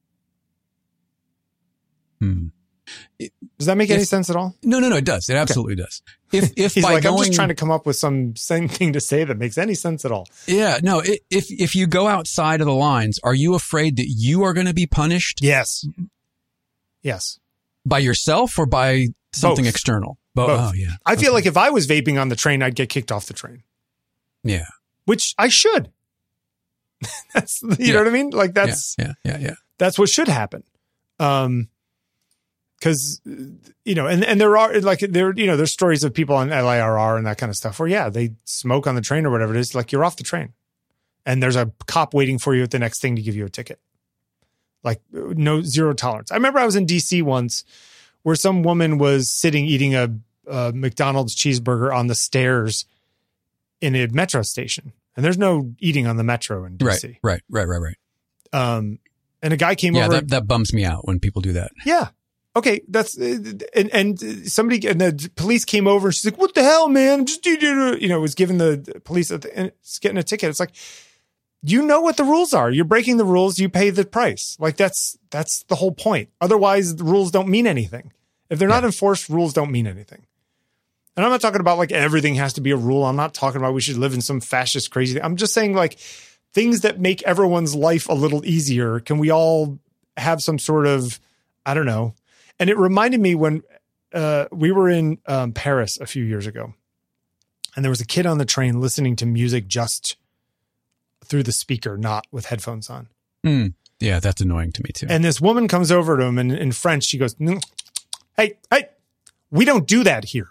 S2: hmm.
S1: Does that make
S2: if,
S1: any sense at all?
S2: No, no, no, it does. It absolutely okay. does. If, if
S1: He's
S2: by
S1: like,
S2: going,
S1: I'm just trying to come up with some same thing to say that makes any sense at all.
S2: Yeah, no, it, if, if you go outside of the lines, are you afraid that you are going to be punished?
S1: Yes. Yes.
S2: By yourself or by something
S1: Both.
S2: external? Bo-
S1: Both.
S2: Oh, yeah.
S1: I
S2: okay.
S1: feel like if I was vaping on the train, I'd get kicked off the train.
S2: Yeah.
S1: Which I should. That's, you yeah. know what I mean? Like that's,
S2: yeah, yeah, yeah, yeah.
S1: That's what should happen. Um, Cause, you know, and, and there are like, there, you know, there's stories of people on L I R R and that kind of stuff where, yeah, they smoke on the train or whatever it is. Like you're off the train and there's a cop waiting for you at the next thing to give you a ticket. Like no, zero tolerance. I remember I was in D C once where some woman was sitting eating a, a McDonald's cheeseburger on the stairs in a metro station. And there's no eating on the metro in D C.
S2: Right, right, right, right, right.
S1: Um, and a guy came
S2: yeah,
S1: over.
S2: Yeah, that, that bums me out when people do that.
S1: Yeah. Okay, that's and and somebody and the police came over and she's like, "What the hell, man? Just you know, was giving the police and it's getting a ticket." It's like, you know what the rules are. You're breaking the rules. You pay the price. Like that's that's the whole point. Otherwise, the rules don't mean anything. If they're not yeah. enforced, rules don't mean anything. And I'm not talking about like everything has to be a rule. I'm not talking about we should live in some fascist crazy thing. I'm just saying like things that make everyone's life a little easier. Can we all have some sort of, I don't know. And it reminded me when uh, we were in um, Paris a few years ago, and there was a kid on the train listening to music just through the speaker, not with headphones on.
S2: Mm, yeah, that's annoying to me too.
S1: And this woman comes over to him, and in French, she goes, "Hey, hey, we don't do that here."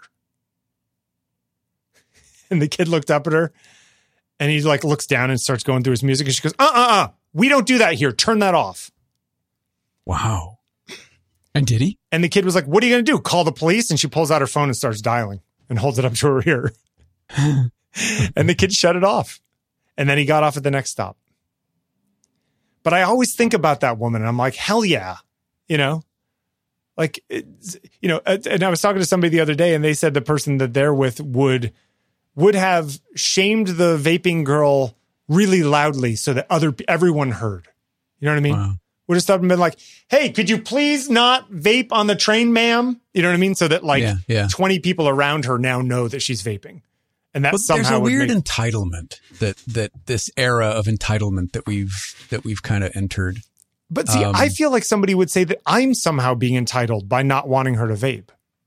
S1: And the kid looked up at her, and he like looks down and starts going through his music, and she goes, "Uh, uh, uh, we don't do that here. Turn that off."
S2: Wow. And did he?
S1: And the kid was like, "What are you going to do? Call the police?" And she pulls out her phone and starts dialing and holds it up to her ear. And the kid shut it off. And then he got off at the next stop. But I always think about that woman and I'm like, hell yeah. You know, like, you know, and I was talking to somebody the other day and they said the person that they're with would, would have shamed the vaping girl really loudly so that other, everyone heard. You know what I mean?
S2: Wow.
S1: Would have stopped and been like, "Hey, could you please not vape on the train, ma'am?" You know what I mean? So that like
S2: yeah, yeah.
S1: twenty people around her now know that she's vaping. And that
S2: but
S1: somehow
S2: there's a weird
S1: make-
S2: entitlement that, that this era of entitlement that we've, that we've kind of entered.
S1: But see,
S2: um,
S1: I feel like somebody would say that I'm somehow being entitled by not wanting her to vape.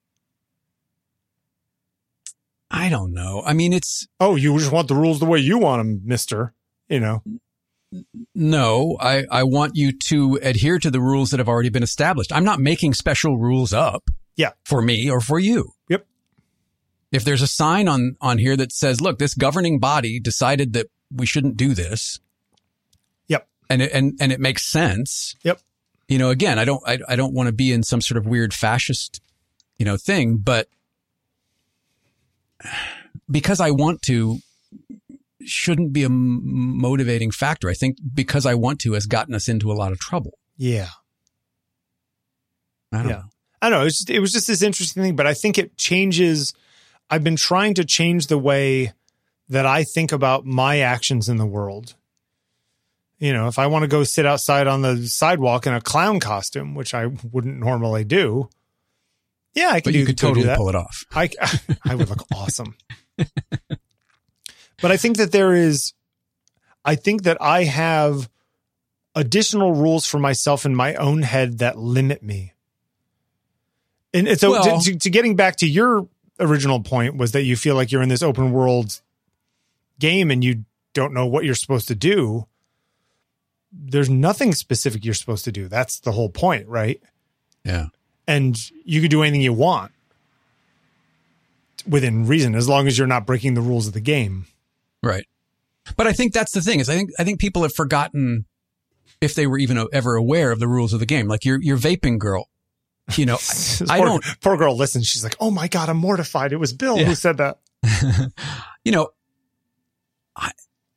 S2: I don't know. I mean, it's,
S1: oh, you just want the rules the way you want them, mister, you know?
S2: No, I, I want you to adhere to the rules that have already been established. I'm not making special rules up
S1: yeah.
S2: for me or for you.
S1: Yep.
S2: If there's a sign on, on here that says, look, this governing body decided that we shouldn't do this.
S1: Yep.
S2: And it, and, and it makes sense.
S1: Yep.
S2: You know, again, I don't, I, I don't want to be in some sort of weird fascist, you know, thing, but because I want to, shouldn't be a motivating factor. I think because I want to has gotten us into a lot of trouble.
S1: Yeah.
S2: I don't
S1: yeah.
S2: know.
S1: I don't know. It was, just, it was just this interesting thing, but I think it changes. I've been trying to change the way that I think about my actions in the world. You know, if I want to go sit outside on the sidewalk in a clown costume, which I wouldn't normally do, yeah, I could.
S2: But
S1: do,
S2: you could totally pull it off.
S1: I I would look awesome. But I think that there is, I think that I have additional rules for myself in my own head that limit me. And, and so
S2: well,
S1: to, to getting back to your original point was that you feel like you're in this open world game and you don't know what you're supposed to do. There's nothing specific you're supposed to do. That's the whole point, right?
S2: Yeah.
S1: And you could do anything you want within reason, as long as you're not breaking the rules of the game.
S2: Right. But I think that's the thing is I think, I think people have forgotten if they were even ever aware of the rules of the game. Like your, your vaping girl, you know, I, I
S1: poor,
S2: don't,
S1: poor girl listens. She's like, oh my God, I'm mortified. It was Bill yeah. who said that.
S2: You know, I,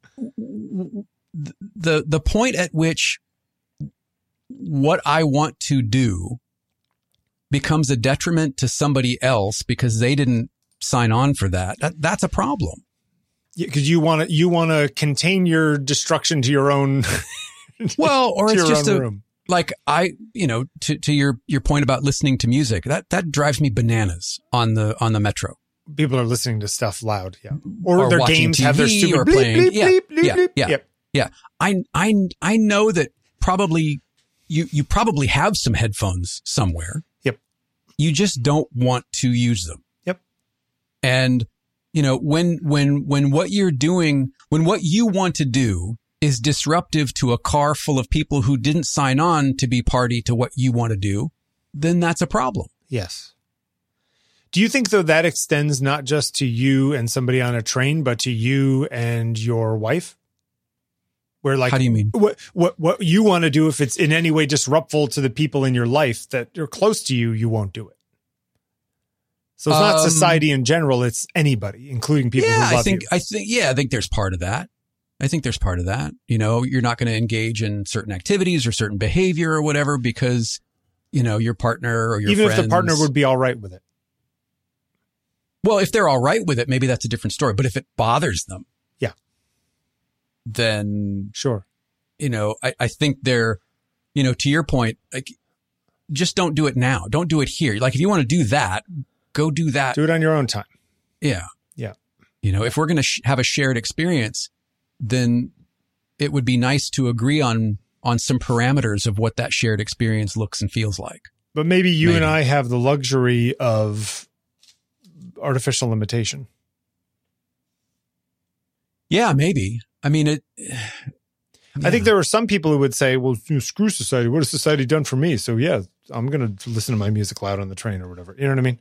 S2: the, the point at which what I want to do becomes a detriment to somebody else because they didn't sign on for that, that that's a problem.
S1: Yeah, because you want to you want to contain your destruction to your own.
S2: Well, or it's just a
S1: room.
S2: Like I, you know, to to your your point about listening to music, that that drives me bananas on the on the metro.
S1: People are listening to stuff loud, yeah, or,
S2: or
S1: their games
S2: T V
S1: have their stupid
S2: or
S1: bleep,
S2: playing,
S1: bleep,
S2: yeah,
S1: bleep, bleep,
S2: yeah,
S1: bleep.
S2: yeah,
S1: Yep.
S2: yeah. I I I know that probably you you probably have some headphones somewhere.
S1: Yep.
S2: You just don't want to use them.
S1: Yep.
S2: And you know, when, when, when what you're doing, when what you want to do is disruptive to a car full of people who didn't sign on to be party to what you want to do, then that's a problem.
S1: Yes. Do you think, though, that extends not just to you and somebody on a train, but to you and your wife? Where, like,
S2: how do you mean?
S1: What, what, what you want to do, if it's in any way disruptful to the people in your life that are close to you, you won't do it. So it's not um, society in general, it's anybody, including people
S2: yeah,
S1: who love
S2: I think,
S1: you.
S2: I think, yeah, I think there's part of that. I think there's part of that. You know, you're not going to engage in certain activities or certain behavior or whatever because, you know, your partner or your
S1: Even
S2: friends.
S1: if the partner would be all right with it.
S2: Well, if they're all right with it, maybe that's a different story. But if it bothers them.
S1: Yeah.
S2: Then.
S1: Sure.
S2: You know, I, I think they're, you know, to your point, like, just don't do it now. Don't do it here. Like, if you want to do that, go do that.
S1: Do it on your own time.
S2: Yeah.
S1: Yeah.
S2: You know, if we're going to sh- have a shared experience, then it would be nice to agree on, on some parameters of what that shared experience looks and feels like.
S1: But maybe you
S2: maybe.
S1: and I have the luxury of artificial limitation.
S2: Yeah, maybe. I mean, it. Yeah.
S1: I think there are some people who would say, well, you know, screw society. What has society done for me? So yeah, I'm going to listen to my music loud on the train or whatever. You know what I mean?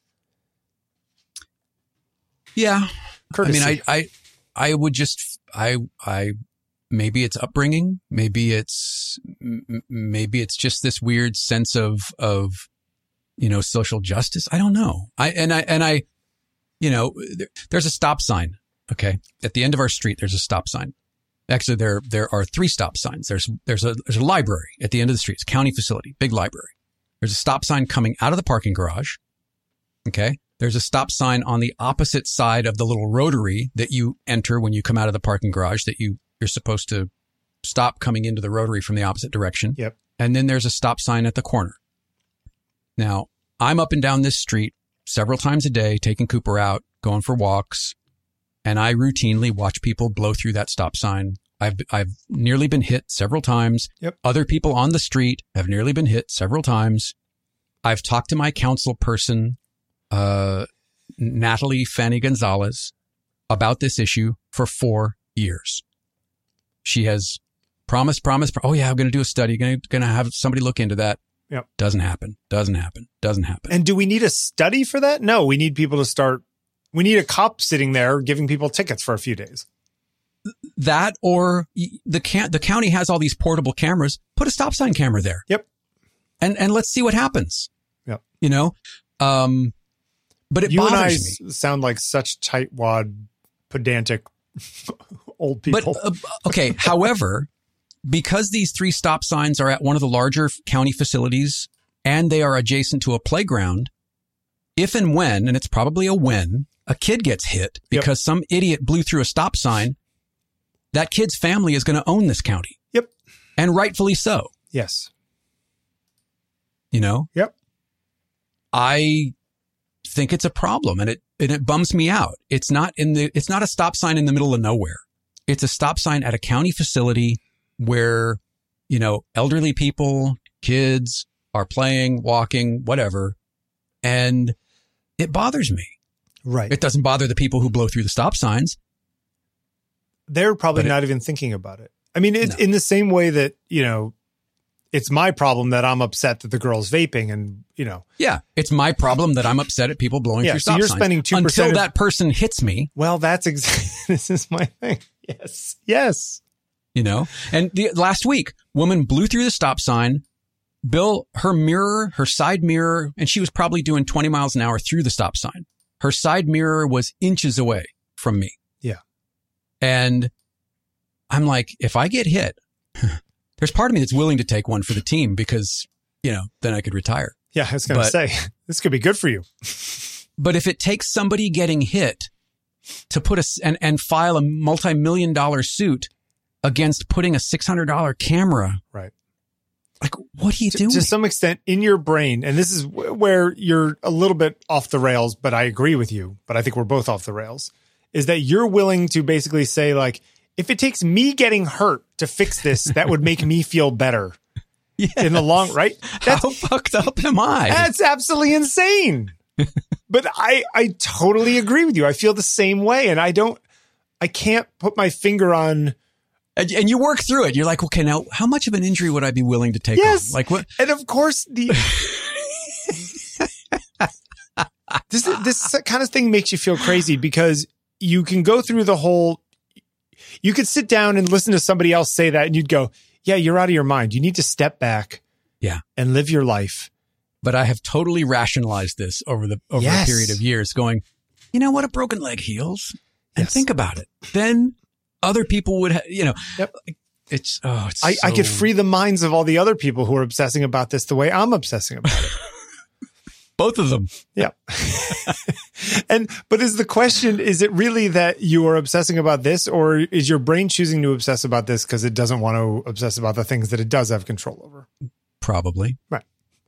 S2: Yeah.
S1: Courtesy.
S2: I mean, I, I, I would just, I, I, maybe it's upbringing. Maybe it's, m- maybe it's just this weird sense of, of, you know, social justice. I don't know. I, and I, and I, you know, there, there's a stop sign. Okay. At the end of our street, there's a stop sign. Actually, there, there are three stop signs. There's, there's a, there's a library at the end of the street. It's a county facility, big library. There's a stop sign coming out of the parking garage. Okay. There's a stop sign on the opposite side of the little rotary that you enter when you come out of the parking garage that you, you're supposed to stop coming into the rotary from the opposite direction.
S1: Yep.
S2: And then there's a stop sign at the corner. Now, I'm up and down this street several times a day, taking Cooper out, going for walks, and I routinely watch people blow through that stop sign. I've, I've nearly been hit several times.
S1: Yep.
S2: Other people on the street have nearly been hit several times. I've talked to my council person, uh, Natalie Fanny Gonzalez, about this issue for four years. She has promised, promised, oh yeah, I'm going to do a study, going to have somebody look into that.
S1: Yep.
S2: Doesn't happen. Doesn't happen. Doesn't happen.
S1: And do we need a study for that? No, we need people to start. We need a cop sitting there giving people tickets for a few days.
S2: That or the can- the county has all these portable cameras. Put a stop sign camera there.
S1: Yep.
S2: And and let's see what happens.
S1: Yep.
S2: You know, um, but it
S1: you
S2: bothers
S1: and I
S2: me.
S1: sound like such tightwad, pedantic old people.
S2: But uh, okay, however, because these three stop signs are at one of the larger county facilities and they are adjacent to a playground, if and when, and it's probably a when, a kid gets hit because yep. some idiot blew through a stop sign, that kid's family is going to own this county.
S1: Yep.
S2: And rightfully so.
S1: Yes.
S2: You know?
S1: Yep.
S2: I think it's a problem, and it and it bums me out. It's not in the it's not a stop sign in the middle of nowhere. It's a stop sign at a county facility where, you know, elderly people, kids are playing, walking, whatever, and it bothers me.
S1: Right.
S2: It doesn't bother the people who blow through the stop signs.
S1: They're probably
S2: But it-
S1: not even thinking about it. I mean, it's
S2: No.
S1: in the same way that, you know, it's my problem that I'm upset that the girl's vaping and, you know,
S2: Yeah, it's my problem that I'm upset at people blowing
S1: Yeah,
S2: through
S1: so
S2: stop
S1: you're
S2: signs.
S1: spending two percent
S2: Until
S1: of-
S2: that person hits me,
S1: well, that's exactly, this is my thing. Yes. Yes.
S2: you know. And the, last week, woman blew through the stop sign. Bill, her mirror, her side mirror, and she was probably doing twenty miles an hour through the stop sign. Her side mirror was inches away from me.
S1: Yeah.
S2: And I'm like, if I get hit, there's part of me that's willing to take one for the team because, you know, then I could retire.
S1: Yeah. I was going to
S2: But-
S1: say, this could be good for you.
S2: But if it takes somebody getting hit to put a, s- and, and file a multi-million dollar suit against putting a six hundred dollars camera,
S1: Right.
S2: like, what are you
S1: To,
S2: doing?
S1: to some extent in your brain, and this is w- where you're a little bit off the rails, but I agree with you, but I think we're both off the rails, is that you're willing to basically say, like, if it takes me getting hurt to fix this, that would make me feel better
S2: Yes.
S1: in the long, right? That's,
S2: How fucked up am I?
S1: that's absolutely insane. But I, I totally agree with you. I feel the same way. And I don't, I can't put my finger on,
S2: And, and you work through it. You're like, okay, now how much of an injury would I be willing to take
S1: Yes.
S2: on? Like what?
S1: and of course the, this, this kind of thing makes you feel crazy because you can go through the whole, you could sit down and listen to somebody else say that and you'd go, yeah, you're out of your mind. You need to step back
S2: Yeah.
S1: and live your life.
S2: But I have totally rationalized this over the over
S1: Yes.
S2: a period of years, going, you know what, a broken leg heals, and
S1: Yes.
S2: think about it. Then other people would, ha- you know,
S1: Yep.
S2: it's oh, it's
S1: I, I
S2: so-
S1: could free the minds of all the other people who are obsessing about this the way I'm obsessing about it.
S2: both of them.
S1: Yeah. And, but is the question, is it really that you are obsessing about this, or is your brain choosing to obsess about this because it doesn't want to obsess about the things that it does have control over?
S2: Probably,
S1: Right.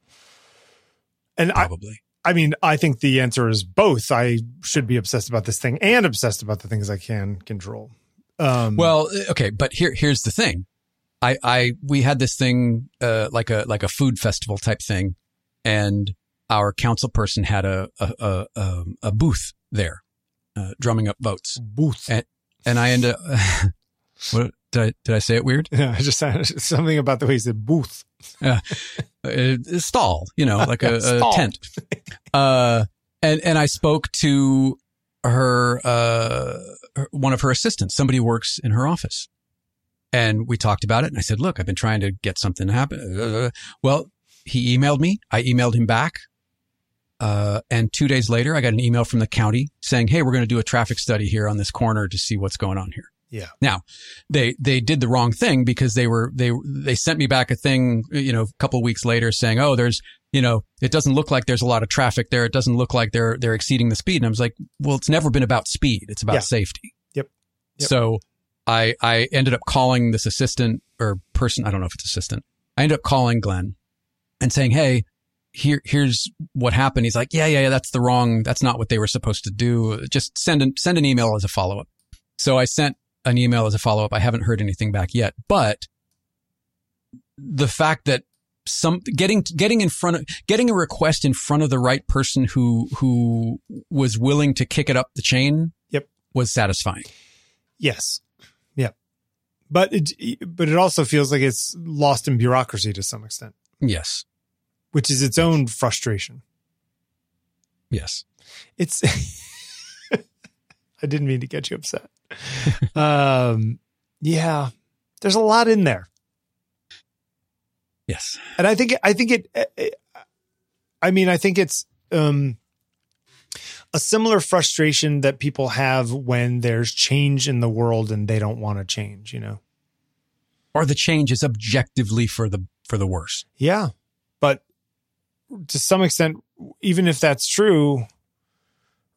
S1: And I,
S2: probably.
S1: I mean, I think the answer is both. I should be obsessed about this thing and obsessed about the things I can control. Um,
S2: Well, okay, but here here's the thing. I I we had this thing uh, like a like a food festival type thing, and our council person had a a a, a, a booth there, uh, drumming up votes,
S1: booth.
S2: and and I ended up. What did I did I say it weird?
S1: Yeah, I just said something about the way he said booth.
S2: Uh, a, a stall, you know, like a, a
S1: Stall.
S2: tent. Uh, and and I spoke to her, uh, her- one of her assistants. Somebody who works in her office, and we talked about it. And I said, "Look, I've been trying to get something to happen." Uh, well, he emailed me. I emailed him back. Uh, and two days later, I got an email from the county saying, "Hey, we're going to do a traffic study here on this corner to see what's going on here."
S1: Yeah.
S2: Now, they they did the wrong thing because they were they they sent me back a thing, you know, a couple of weeks later saying, "Oh, there's, you know, it doesn't look like there's a lot of traffic there. It doesn't look like they're they're exceeding the speed." And I was like, "Well, it's never been about speed. It's about
S1: Yeah.
S2: safety."
S1: Yep. Yep.
S2: So I I ended up calling this assistant or person, I don't know if it's assistant. I ended up calling Glenn and saying, "Hey, here here's what happened." He's like, "Yeah, yeah, yeah, that's the wrong. That's not what they were supposed to do. Just send an send an email as a follow up." So I sent an email as a follow up. I haven't heard anything back yet, but the fact that some getting getting in front of getting a request in front of the right person who who was willing to kick it up the chain,
S1: Yep.
S2: was satisfying.
S1: Yes. Yeah. But it, but it also feels like it's lost in bureaucracy to some extent,
S2: Yes,
S1: which is its own frustration.
S2: yes.
S1: It's, I didn't mean to get you upset. um, yeah, there's a lot in there.
S2: Yes.
S1: And I think, I think it, it I mean, I think it's, um, a similar frustration that people have when there's change in the world and they don't want to change, you know?
S2: Or the change is objectively for the for the worse.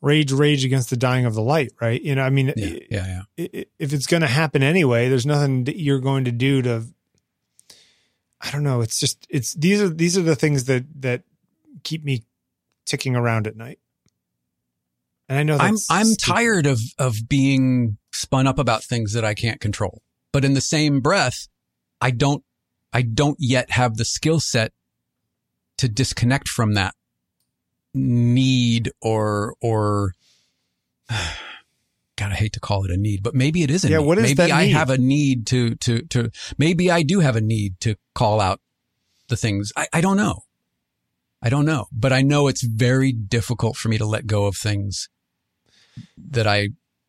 S1: rage, rage against the dying of the light, right? You know, I mean,
S2: Yeah, yeah, yeah.
S1: if it's going to happen anyway, there's nothing that you're going to do to, I don't know. It's just, it's, these are, these are the things that, that keep me ticking around at night. And I know
S2: I'm,
S1: that's
S2: I'm
S1: stupid.
S2: tired of, of being spun up about things that I can't control. But in the same breath, I don't, I don't yet have the skill set to disconnect from that need or, or, God, I hate to call it a need, but maybe it is a
S1: Yeah,
S2: need.
S1: what is
S2: maybe
S1: that
S2: I
S1: need?
S2: have a need to, to, to, maybe I do have a need to call out the things. I, I don't know. I don't know, but I know it's very difficult for me to let go of things that I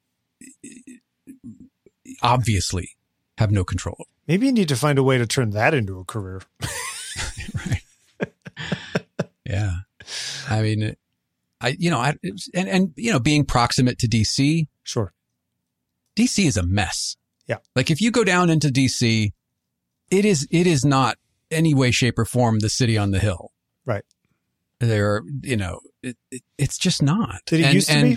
S2: obviously have no control over.
S1: Maybe you need to find a way to turn that into a career.
S2: Right. Yeah. I mean, I, you know, I, and, and, you know, being proximate to D C,
S1: Sure.
S2: D C is a mess.
S1: Yeah.
S2: Like if you go down into D C, it is, it is not any way, shape or form the city on the hill.
S1: Right.
S2: There, you know, it, it, it's just not.
S1: Did it
S2: And-
S1: used to
S2: and
S1: be?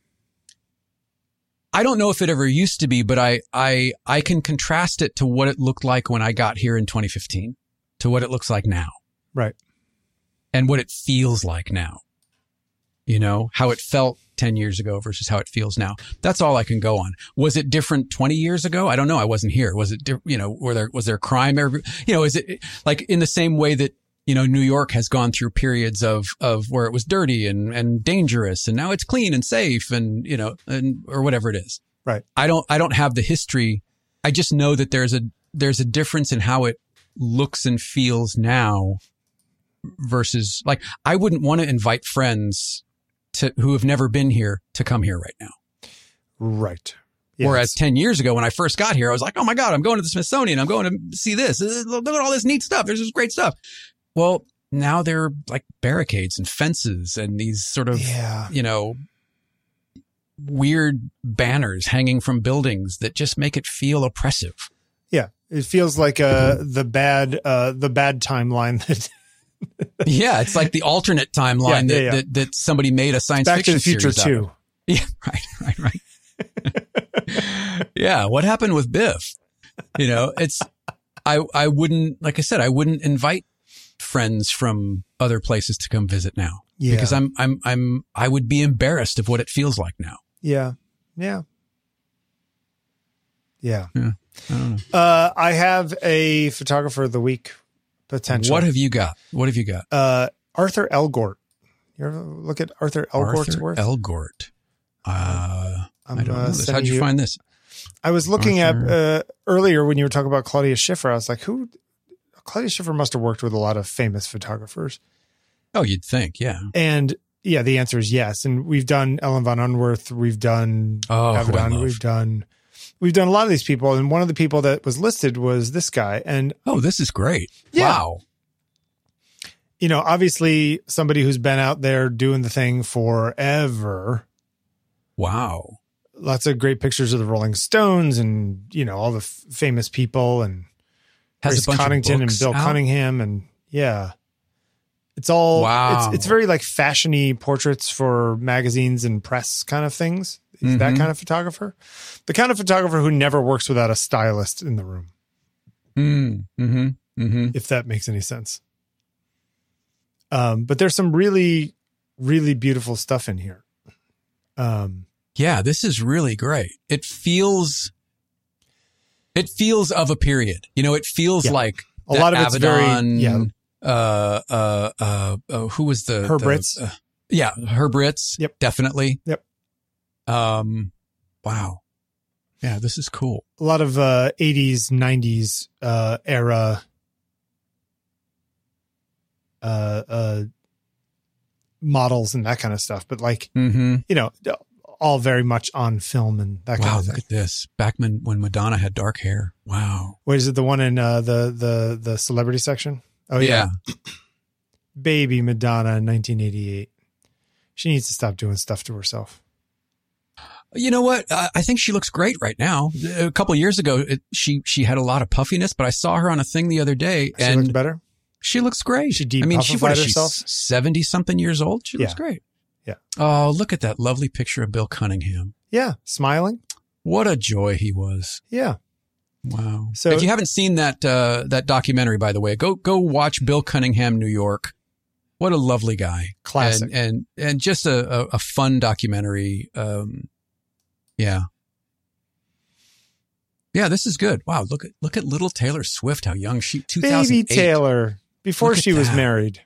S2: I don't know if it ever used to be, but I, I, I can contrast it to what it looked like when I got here in twenty fifteen to what it looks like now.
S1: Right.
S2: And what it feels like now. You know, how it felt ten years ago versus how it feels now. That's all I can go on. Was it different twenty years ago? I don't know. I wasn't here. Was it, di- you know, were there, was there crime? Every, you know, is it like in the same way that, you know, New York has gone through periods of, of where it was dirty and, and dangerous and now it's clean and safe and, you know, and, or whatever it is.
S1: Right.
S2: I don't, I don't have the history. I just know that there's a, there's a difference in how it looks and feels now versus like, I wouldn't want to invite friends to, who have never been here to come here right now.
S1: Right. Yes.
S2: Whereas ten years ago, when I first got here, I was like, oh my God, I'm going to the Smithsonian. I'm going to see this. Look at all this neat stuff. There's this great stuff. Well, now there are like barricades and fences and these sort of,
S1: Yeah.
S2: you know, weird banners hanging from buildings that just make it feel oppressive.
S1: Yeah. It feels like uh, the bad, uh, the bad timeline that
S2: Yeah. It's like the alternate timeline
S1: Yeah,
S2: that,
S1: yeah, yeah.
S2: that, that somebody made a science
S1: Back to
S2: fiction
S1: the Future
S2: series out of.
S1: too.
S2: Yeah. Right. Right. Right. Yeah. What happened with Biff? You know, it's, I, I wouldn't, like I said, I wouldn't invite friends from other places to come visit now
S1: Yeah.
S2: because I'm, I'm, I'm, I would be embarrassed of what it feels like now.
S1: Yeah. Yeah. Yeah.
S2: Yeah. I don't know.
S1: Uh, I have a photographer of the week potential.
S2: What have you got? What have you got?
S1: uh, Arthur Elgort. You ever look at Arthur Elgort's
S2: Arthur
S1: work?
S2: Elgort. Uh,
S1: I'm,
S2: I don't know
S1: uh,
S2: this.
S1: sending
S2: How'd you
S1: you-
S2: find this?
S1: I was looking
S2: Arthur-
S1: at uh, earlier when you were talking about Claudia Schiffer. I was like, who? Claudia Schiffer must have worked with a lot of famous photographers.
S2: Oh, you'd think. Yeah.
S1: And yeah, the answer is yes. And we've done Ellen von Unwerth. We've done
S2: Oh, who I
S1: Avedon.
S2: love.
S1: We've done, we've done a lot of these people. And one of the people that was listed was this guy. And,
S2: Oh, this is great.
S1: Yeah.
S2: Wow.
S1: you know, obviously somebody who's been out there doing the thing forever.
S2: Wow.
S1: Lots of great pictures of the Rolling Stones and, you know, all the f- famous people and
S2: Has
S1: Grace
S2: a bunch
S1: Coddington
S2: of
S1: and
S2: books
S1: Bill
S2: out?
S1: Cunningham. And yeah, it's all,
S2: Wow.
S1: it's, it's very like fashion-y portraits for magazines and press kind of things. He's that
S2: Mhm.
S1: kind of photographer, the kind of photographer who never works without a stylist in the room,
S2: Mm, mm-hmm. Mm-hmm.
S1: if that makes any sense. Um, but there's some really, really beautiful stuff in here. Um,
S2: Yeah, this is really great. It feels, it feels of a period. You know, it feels
S1: Yeah.
S2: like
S1: a
S2: that
S1: lot of it's very,
S2: Avedon,
S1: yeah,
S2: Uh, uh, uh, uh, who was the
S1: Herb
S2: the,
S1: Ritz.
S2: Uh, yeah, Herb Ritz.
S1: Yep.
S2: Definitely.
S1: Yep.
S2: Um, wow. Yeah, this is cool.
S1: a lot of uh, eighties, nineties uh, era uh, uh, models and that kind of stuff. But like,
S2: Mm-hmm.
S1: you know, all very much on film and that kind
S2: Wow,
S1: of
S2: look
S1: thing.
S2: at this. Back when, when Madonna had dark hair. Wow.
S1: What is it? The one in uh, the the the celebrity section? Oh yeah, Baby Madonna in nineteen eighty-eight. She needs to stop doing stuff to herself.
S2: You know what? I I think she looks great right now. A couple of years ago, it, she she had a lot of puffiness, but I saw her on a thing the other day,
S1: She
S2: and
S1: looks better.
S2: she looks great.
S1: She
S2: I mean, she what
S1: de-puffified
S2: is she?
S1: herself?
S2: Seventy something years old. She looks
S1: Yeah.
S2: great.
S1: Yeah.
S2: Oh, look at that lovely picture of Bill Cunningham.
S1: Yeah. Smiling.
S2: What a joy he was.
S1: Yeah.
S2: Wow.
S1: So
S2: if you haven't seen that uh, that documentary, by the way, go go watch Bill Cunningham, New York. What a lovely guy.
S1: Classic.
S2: And and, and just a, a, a fun documentary. Um, yeah. Yeah, this is good. Wow, look at look at little Taylor Swift, how young she two thousand eight.
S1: Baby Taylor, before she was
S2: that.
S1: married.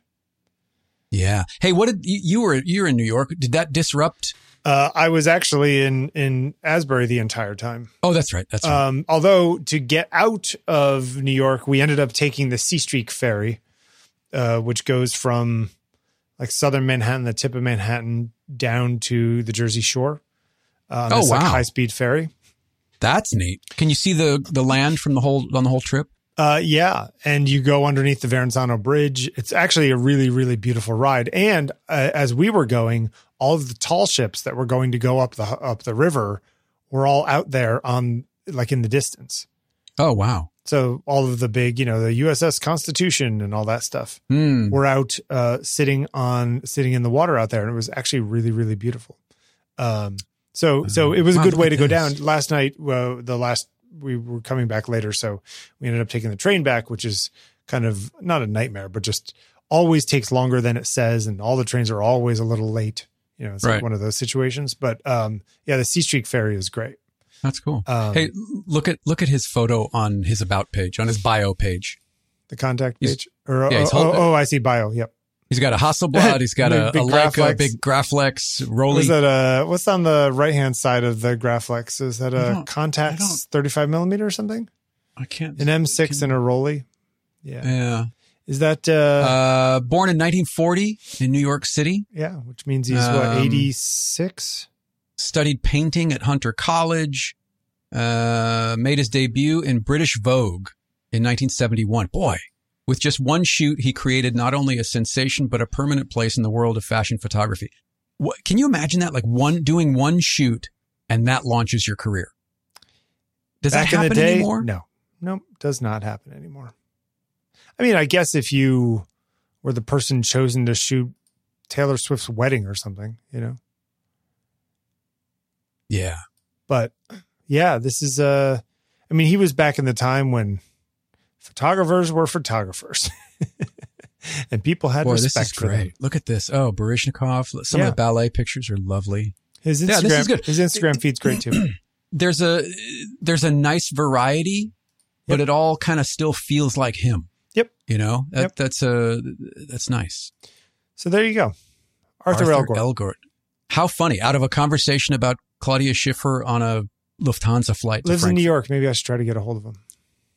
S2: Yeah. Hey, what did you, you were you were in New York? Did that disrupt?
S1: Uh, I was actually in in Asbury the entire time.
S2: Oh, that's right. That's right.
S1: Um, although to get out of New York, we ended up taking the C Streak ferry, uh, which goes from like southern Manhattan, the tip of Manhattan, down to the Jersey Shore. Uh,
S2: oh,
S1: this,
S2: wow.
S1: Like, high-speed ferry.
S2: That's neat. Can you see the the land from the whole on the whole trip?
S1: Uh, yeah, and you go underneath the Verrazano Bridge. It's actually a really, really beautiful ride. And uh, as we were going, all of the tall ships that were going to go up the up the river were all out there on like in the distance.
S2: Oh, wow.
S1: So all of the big, you know, the U S S Constitution and all that stuff
S2: Mm.
S1: were out uh, sitting on sitting in the water out there, and it was actually really, really beautiful. Um, so so it was a
S2: Wow,
S1: good
S2: look
S1: way
S2: at
S1: to go
S2: this.
S1: down. Last night, uh, the last we were coming back later, so we ended up taking the train back, which is kind of not a nightmare, but just always takes longer than it says, and all the trains are always a little late. You know, it's
S2: Right.
S1: like one of those situations. But um, yeah, the C Streak ferry is great.
S2: That's cool.
S1: Um,
S2: hey, look at look at his photo on his about page, on his bio page.
S1: The contact
S2: He's-
S1: page, or
S2: yeah,
S1: oh,
S2: he's
S1: oh,
S2: holding-
S1: oh, I see bio. Yep.
S2: He's got a Hasselblad. He's got a,
S1: Big
S2: a Leica,
S1: Graflex.
S2: big Graflex,
S1: What's
S2: Rolly.
S1: that? Uh, what's on the right hand side of the Graflex? Is that
S2: I
S1: a
S2: don't- I don't-
S1: Contax thirty-five millimeter or something?
S2: I can't.
S1: An M six
S2: can-
S1: and a Rolly. Yeah.
S2: Yeah.
S1: Is that? Uh,
S2: Uh, born in nineteen forty in New York City.
S1: yeah. Which means he's what
S2: um,
S1: eighty-six.
S2: Studied painting at Hunter College. Uh, made his debut in British Vogue in nineteen seventy-one. Boy, with just one shoot, he created not only a sensation, but a permanent place in the world of fashion photography. What, can you imagine that? Like one, doing one shoot and that launches your career. Does
S1: Back
S2: that happen
S1: in the day,
S2: anymore?
S1: no, no, does not happen anymore. I mean, I guess if you were the person chosen to shoot Taylor Swift's wedding or something, you know.
S2: Yeah.
S1: But yeah, this is uh I mean, he was back in the time when photographers were photographers. And people had
S2: Boy, this
S1: respect
S2: is
S1: for
S2: great.
S1: them.
S2: Look at this. Oh, Baryshnikov. Some
S1: Yeah.
S2: of the ballet pictures are lovely.
S1: His
S2: Yeah,
S1: Instagram,
S2: this is good.
S1: his Instagram feed's great too.
S2: There's a there's a nice variety, but
S1: Yep.
S2: it all kind of still feels like him.
S1: Yep.
S2: You know, that,
S1: Yep.
S2: that's a that's nice.
S1: So there you go. Arthur, Elgort.
S2: Elgort. How funny! Out of a conversation about Claudia Schiffer on a Lufthansa flight to
S1: Lives in
S2: Frankfurt.
S1: New York. Maybe I should try to get a hold of him.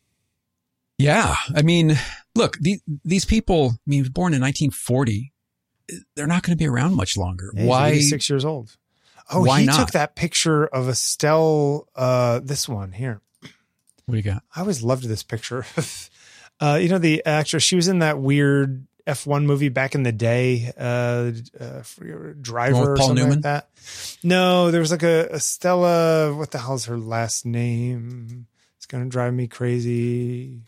S2: Yeah, I mean, look, the, these people. I mean, born in nineteen forty, they're not going to be around much longer.
S1: Yeah, he's
S2: Why?
S1: eighty-six years old. Oh,
S2: Why
S1: he
S2: not?
S1: took that picture of Estelle, uh, this one here.
S2: What do you got?
S1: I always loved this picture. uh, you know, the actress, she was in that weird F one movie back in the day, uh, uh Driver
S2: One with
S1: or
S2: Paul
S1: something
S2: Newman?
S1: like that. No, there was like a, a Stella, what the hell's her last name? It's going to drive me crazy.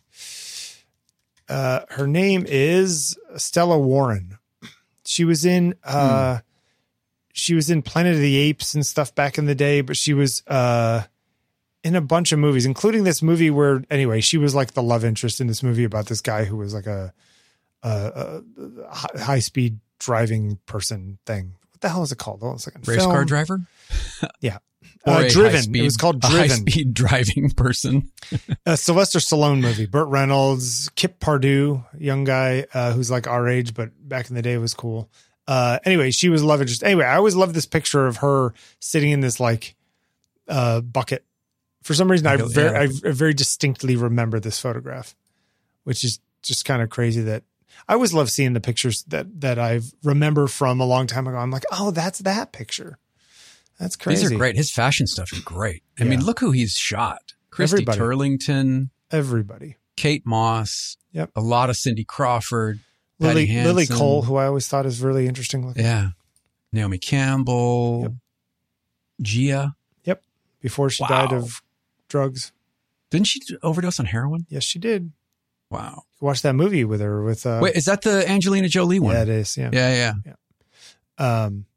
S1: Uh, her name is Stella Warren. She was in, uh,
S2: Hmm.
S1: she was in Planet of the Apes and stuff back in the day, but she was, uh, in a bunch of movies, including this movie where, anyway, she was like the love interest in this movie about this guy who was like a, a, a high speed driving person thing. What the hell is it called? Oh, it's like a
S2: Race
S1: film.
S2: car driver?
S1: Yeah.
S2: Or
S1: Uh,
S2: a
S1: Driven.
S2: high-speed-
S1: It was called
S2: a
S1: Driven.
S2: high-speed driving person.
S1: A Sylvester Stallone movie. Burt Reynolds, Kip Pardue, young guy uh, who's like our age, but back in the day was cool. Uh, anyway, she was love interest. Anyway, I always loved this picture of her sitting in this like uh, bucket. For some reason, I
S2: Yeah.
S1: very, I very distinctly remember this photograph, which is just kind of crazy that I always love seeing the pictures that that I remember from a long time ago. I'm like, oh, that's that picture. That's crazy.
S2: These are great. His fashion stuff is great. I
S1: Yeah.
S2: mean, look who he's shot. Christy
S1: Everybody.
S2: Turlington,
S1: Everybody.
S2: Kate Moss,
S1: Yep.
S2: a lot of Cindy Crawford,
S1: Lily,
S2: Patty
S1: Lily
S2: Hansen.
S1: Cole, who I always thought is really interesting looking.
S2: Yeah. Naomi Campbell,
S1: Yep.
S2: Gia.
S1: Yep. Before she
S2: Wow.
S1: died of drugs.
S2: Didn't she overdose on heroin?
S1: Yes, she did.
S2: Wow.
S1: Watch that movie with her with uh
S2: Wait, is that the Angelina Jolie one?
S1: yeah, it is. Yeah.
S2: yeah, yeah.
S1: Um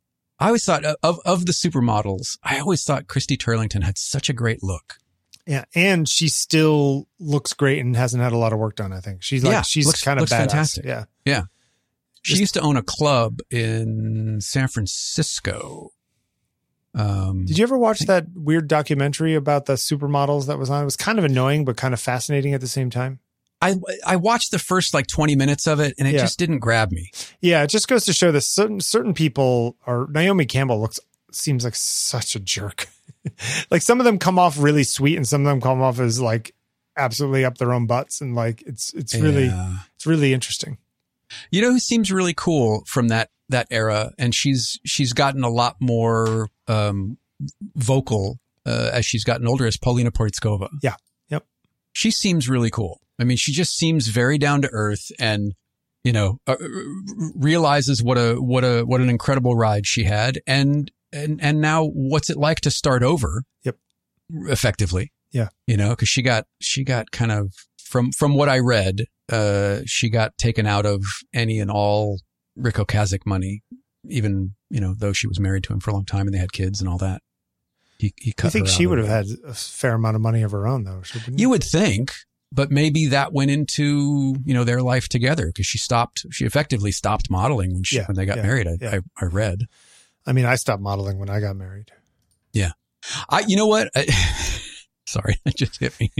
S2: I always thought of, of the supermodels, I always thought Christy Turlington had such a great look.
S1: Yeah. And she still looks great and hasn't had a lot of work done, I think. She's like,
S2: Yeah,
S1: she's
S2: looks-
S1: kind of
S2: looks
S1: badass.
S2: fantastic.
S1: Yeah.
S2: Yeah. She
S1: Just-
S2: used to own a club in San Francisco. Um,
S1: Did you ever watch that weird documentary about the supermodels that was on? It was kind of annoying, but kind of fascinating at the same time.
S2: I I watched the first like twenty minutes of it and it
S1: Yeah.
S2: just didn't grab me.
S1: Yeah, it just goes to show that certain certain people are. Naomi Campbell looks seems like such a jerk. Like some of them come off really sweet, and some of them come off as like absolutely up their own butts, and like it's it's really
S2: Yeah.
S1: it's really interesting.
S2: You know who seems really cool from that that era, and she's she's gotten a lot more um, vocal uh, as she's gotten older, is Paulina Porizkova.
S1: Yeah. Yep.
S2: She seems really cool. I mean, she just seems very down to earth, and you know, uh, realizes what a what a what an incredible ride she had, and and and now what's it like to start over?
S1: Yep.
S2: Effectively.
S1: Yeah.
S2: You know, because she got she got kind of from from what I read, uh, she got taken out of any and all Rick Ocasek money, even you know, though she was married to him for a long time and they had kids and all that. He he cut.
S1: I think
S2: her
S1: she
S2: out
S1: would
S2: of
S1: have
S2: it.
S1: had a fair amount of money of her own, though. Wouldn't
S2: You would think, but maybe that went into, you know, their life together, because she stopped, she effectively stopped modeling when she,
S1: Yeah,
S2: when they got
S1: yeah,
S2: married. I,
S1: yeah.
S2: I, I read.
S1: I mean, I stopped modeling when I got married.
S2: Yeah. I, you know what? I, sorry, that just hit me.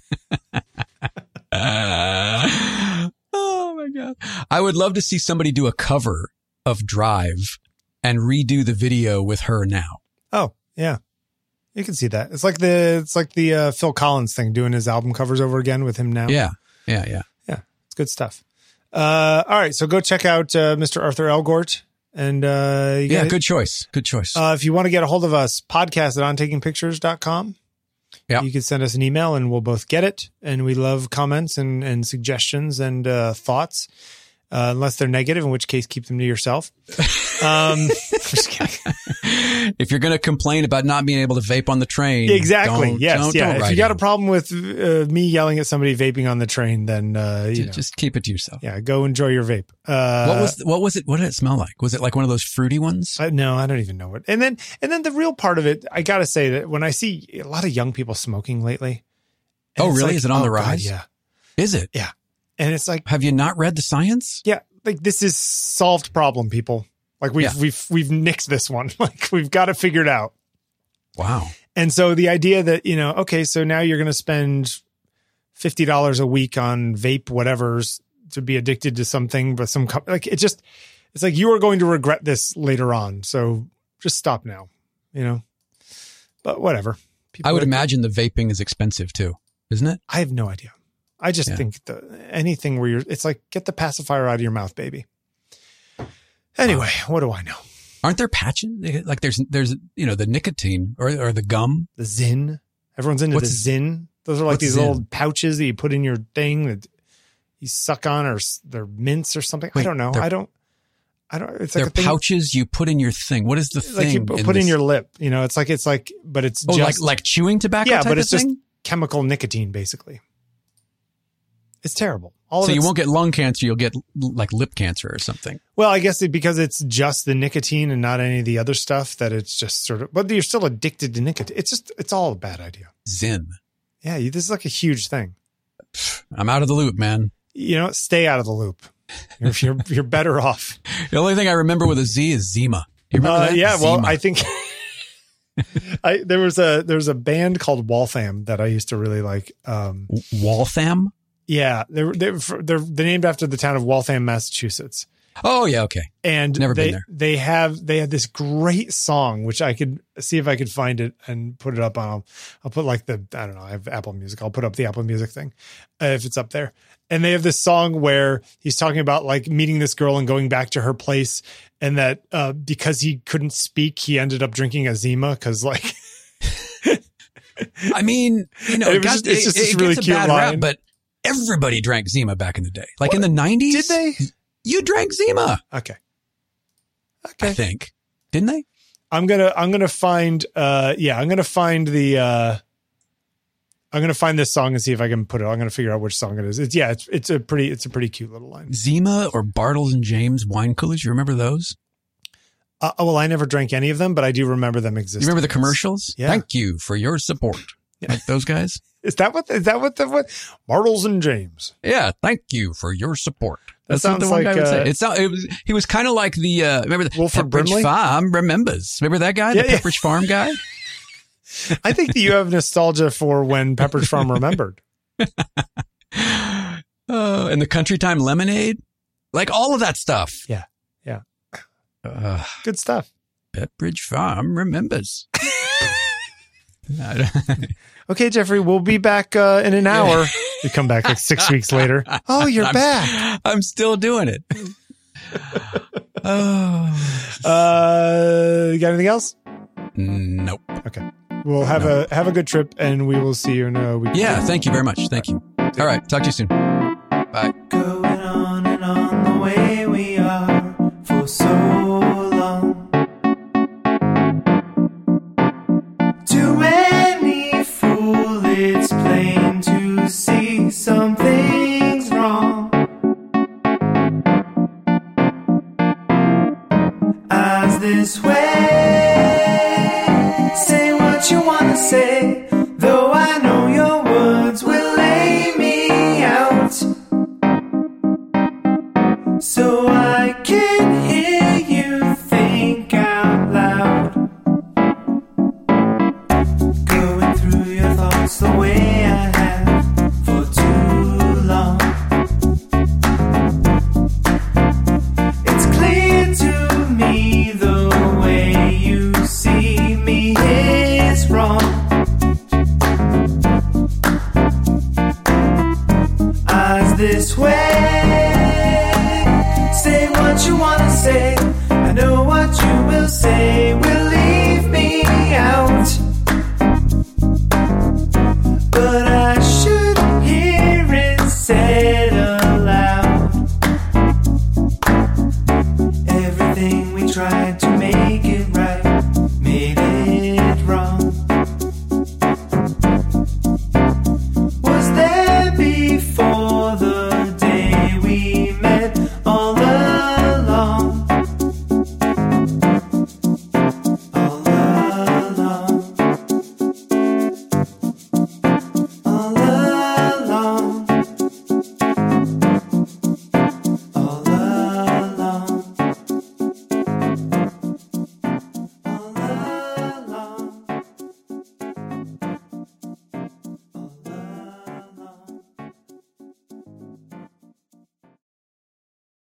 S2: Uh, oh my God. I would love to see somebody do a cover of Drive and redo the video with her now.
S1: Oh, yeah. You can see that. It's like the it's like the uh, Phil Collins thing, doing his album covers over again with him now.
S2: Yeah. Yeah. Yeah.
S1: Yeah. It's good stuff. Uh, all right. So go check out uh, Mister Arthur Elgort. And uh, you
S2: Yeah.
S1: gotta-
S2: Good choice. Good choice.
S1: Uh, if you want to get a hold of us, podcast at on taking pictures dot com.
S2: Yeah.
S1: You can send us an email and we'll both get it. And we love comments and, and suggestions and uh, thoughts, uh, unless they're negative, in which case keep them to yourself. Um, just kidding.
S2: If you're going to complain about not being able to vape on the train.
S1: Exactly.
S2: don't-
S1: Yes.
S2: don't-
S1: yeah.
S2: don't
S1: If
S2: write
S1: you got a
S2: in.
S1: problem with uh, me yelling at somebody vaping on the train, then uh, you
S2: Ju-
S1: know,
S2: just keep it to yourself.
S1: yeah, go enjoy your vape. Uh,
S2: What was what was it? What did it smell like? Was it like one of those fruity ones?
S1: I, no, I don't even know what. And then, and then the real part of it, I got to say that when I see a lot of young people smoking lately. and
S2: Oh,
S1: it's
S2: really?
S1: like,
S2: Is it on the
S1: oh, God,
S2: rise?
S1: yeah.
S2: Is it?
S1: Yeah. And it's like,
S2: Have you not read the science?
S1: yeah, like this is solved problem, people. Like we've,
S2: Yeah.
S1: we've, we've nixed this one. Like we've got it figured out.
S2: Wow.
S1: And so the idea that, you know, okay, so now you're going to spend fifty dollars a week on vape, whatever's to be addicted to something, but some, co- like it just, it's like you are going to regret this later on. So just stop now, you know, but whatever. People
S2: I would
S1: are-
S2: imagine the vaping is expensive too, isn't it?
S1: I have no idea. I just
S2: Yeah.
S1: think the, anything where you're, it's like, get the pacifier out of your mouth, baby. Anyway, what do I know?
S2: Aren't there patches? Like there's, there's, you know, the nicotine or, or the gum.
S1: The Zyn. Everyone's into
S2: What's-
S1: the Zyn. Those are like
S2: what's
S1: these
S2: Zyn?
S1: little pouches that you put in your thing that you suck on, or s- they're mints or something. I
S2: Wait,
S1: don't know.
S2: they're-
S1: I don't. I don't. It's like
S2: They're
S1: a thing.
S2: pouches you put in your thing. What is the thing?
S1: like you put in,
S2: this-
S1: your lip. You know, it's like it's like, but it's
S2: Oh,
S1: just
S2: like like chewing tobacco.
S1: yeah,
S2: type
S1: but
S2: of
S1: it's just
S2: thing?
S1: chemical nicotine, basically. It's terrible. All
S2: So
S1: of
S2: you
S1: it's-
S2: won't get lung cancer. You'll get like lip cancer or something.
S1: Well, I guess it, because it's just the nicotine and not any of the other stuff, that it's just sort of, but you're still addicted to nicotine. It's just, it's all a bad idea.
S2: Zyn.
S1: Yeah. You, this is like a huge thing.
S2: I'm out of the loop, man.
S1: You know, stay out of the loop. You're, you're, you're better off.
S2: The only thing I remember with a Z is Zima. You remember
S1: Uh,
S2: that?
S1: yeah. Well,
S2: Zima.
S1: I think I, there was a, there was a band called Waltham that I used to really like. Um,
S2: Waltham.
S1: yeah. They're, they're, they're, they're named after the town of Waltham, Massachusetts.
S2: Oh yeah. Okay.
S1: And
S2: Never been
S1: they,
S2: there.
S1: they have, they had this great song, which I could see if I could find it and put it up on, I'll, I'll put like the, I don't know, I have Apple Music. I'll put up the Apple Music thing uh, if it's up there. And they have this song where he's talking about like meeting this girl and going back to her place. And that uh, because he couldn't speak, he ended up drinking a Zima. Cause like,
S2: I mean, you know,
S1: It
S2: it,
S1: was
S2: got,
S1: just- it's just
S2: it,
S1: this
S2: it
S1: really
S2: gets a
S1: cute
S2: bad
S1: line.
S2: rap, but everybody drank Zima back in the day. Like in the nineties.
S1: did they?
S2: You drank Zima,
S1: Okay.
S2: I
S1: Okay.
S2: think. Didn't they?
S1: I'm going to, I'm going to find, uh, yeah, I'm going to find the, uh, I'm going to find this song and see if I can put it. I'm going to figure out which song it is. It's, yeah, it's, it's a pretty, it's a pretty cute little line.
S2: Zima or Bartles and James wine coolers. You remember those?
S1: Uh, oh, well, I never drank any of them, but I do remember them existing.
S2: You remember the commercials?
S1: Yeah.
S2: Thank you for your support. Yeah. Like those guys?
S1: Is that what, is that what the, what? Martles and James.
S2: Yeah. Thank you for your support.
S1: That
S2: That's what the
S1: sounds
S2: one
S1: like,
S2: guy would
S1: uh,
S2: say. It's not, it was, he was kind of like the, uh, remember the
S1: Wilford
S2: Pepperidge
S1: Brimley?
S2: Farm remembers. Remember that guy?
S1: Yeah,
S2: the
S1: yeah.
S2: Pepperidge Farm guy?
S1: I think that you have nostalgia for when Pepperidge Farm remembered.
S2: Oh, and the Country Time Lemonade? Like all of that stuff.
S1: Yeah. Yeah.
S2: Uh,
S1: Good stuff.
S2: Pepperidge Farm remembers.
S1: Okay, Jeffrey, we'll be back uh, in an hour. You come back like six weeks later. Oh, you're
S2: I'm,
S1: back.
S2: I'm still doing it. Oh.
S1: Uh, you got anything else?
S2: Nope.
S1: Okay. We'll have
S2: No.
S1: a have a good trip, and we will see you in a week.
S2: Yeah, thank you very much. Thank you. All right, talk to you soon. Bye.
S3: Going on and on the way we are for so long. To any fool, it's plain to see something's wrong. As this way, say what you wanna say, though I know your words will lay me out. So I can hear you think out loud. Going through your thoughts the way I have for too long. It's clear to me the way you see me is wrong. As this way, say what you wanna say. I know what you will say will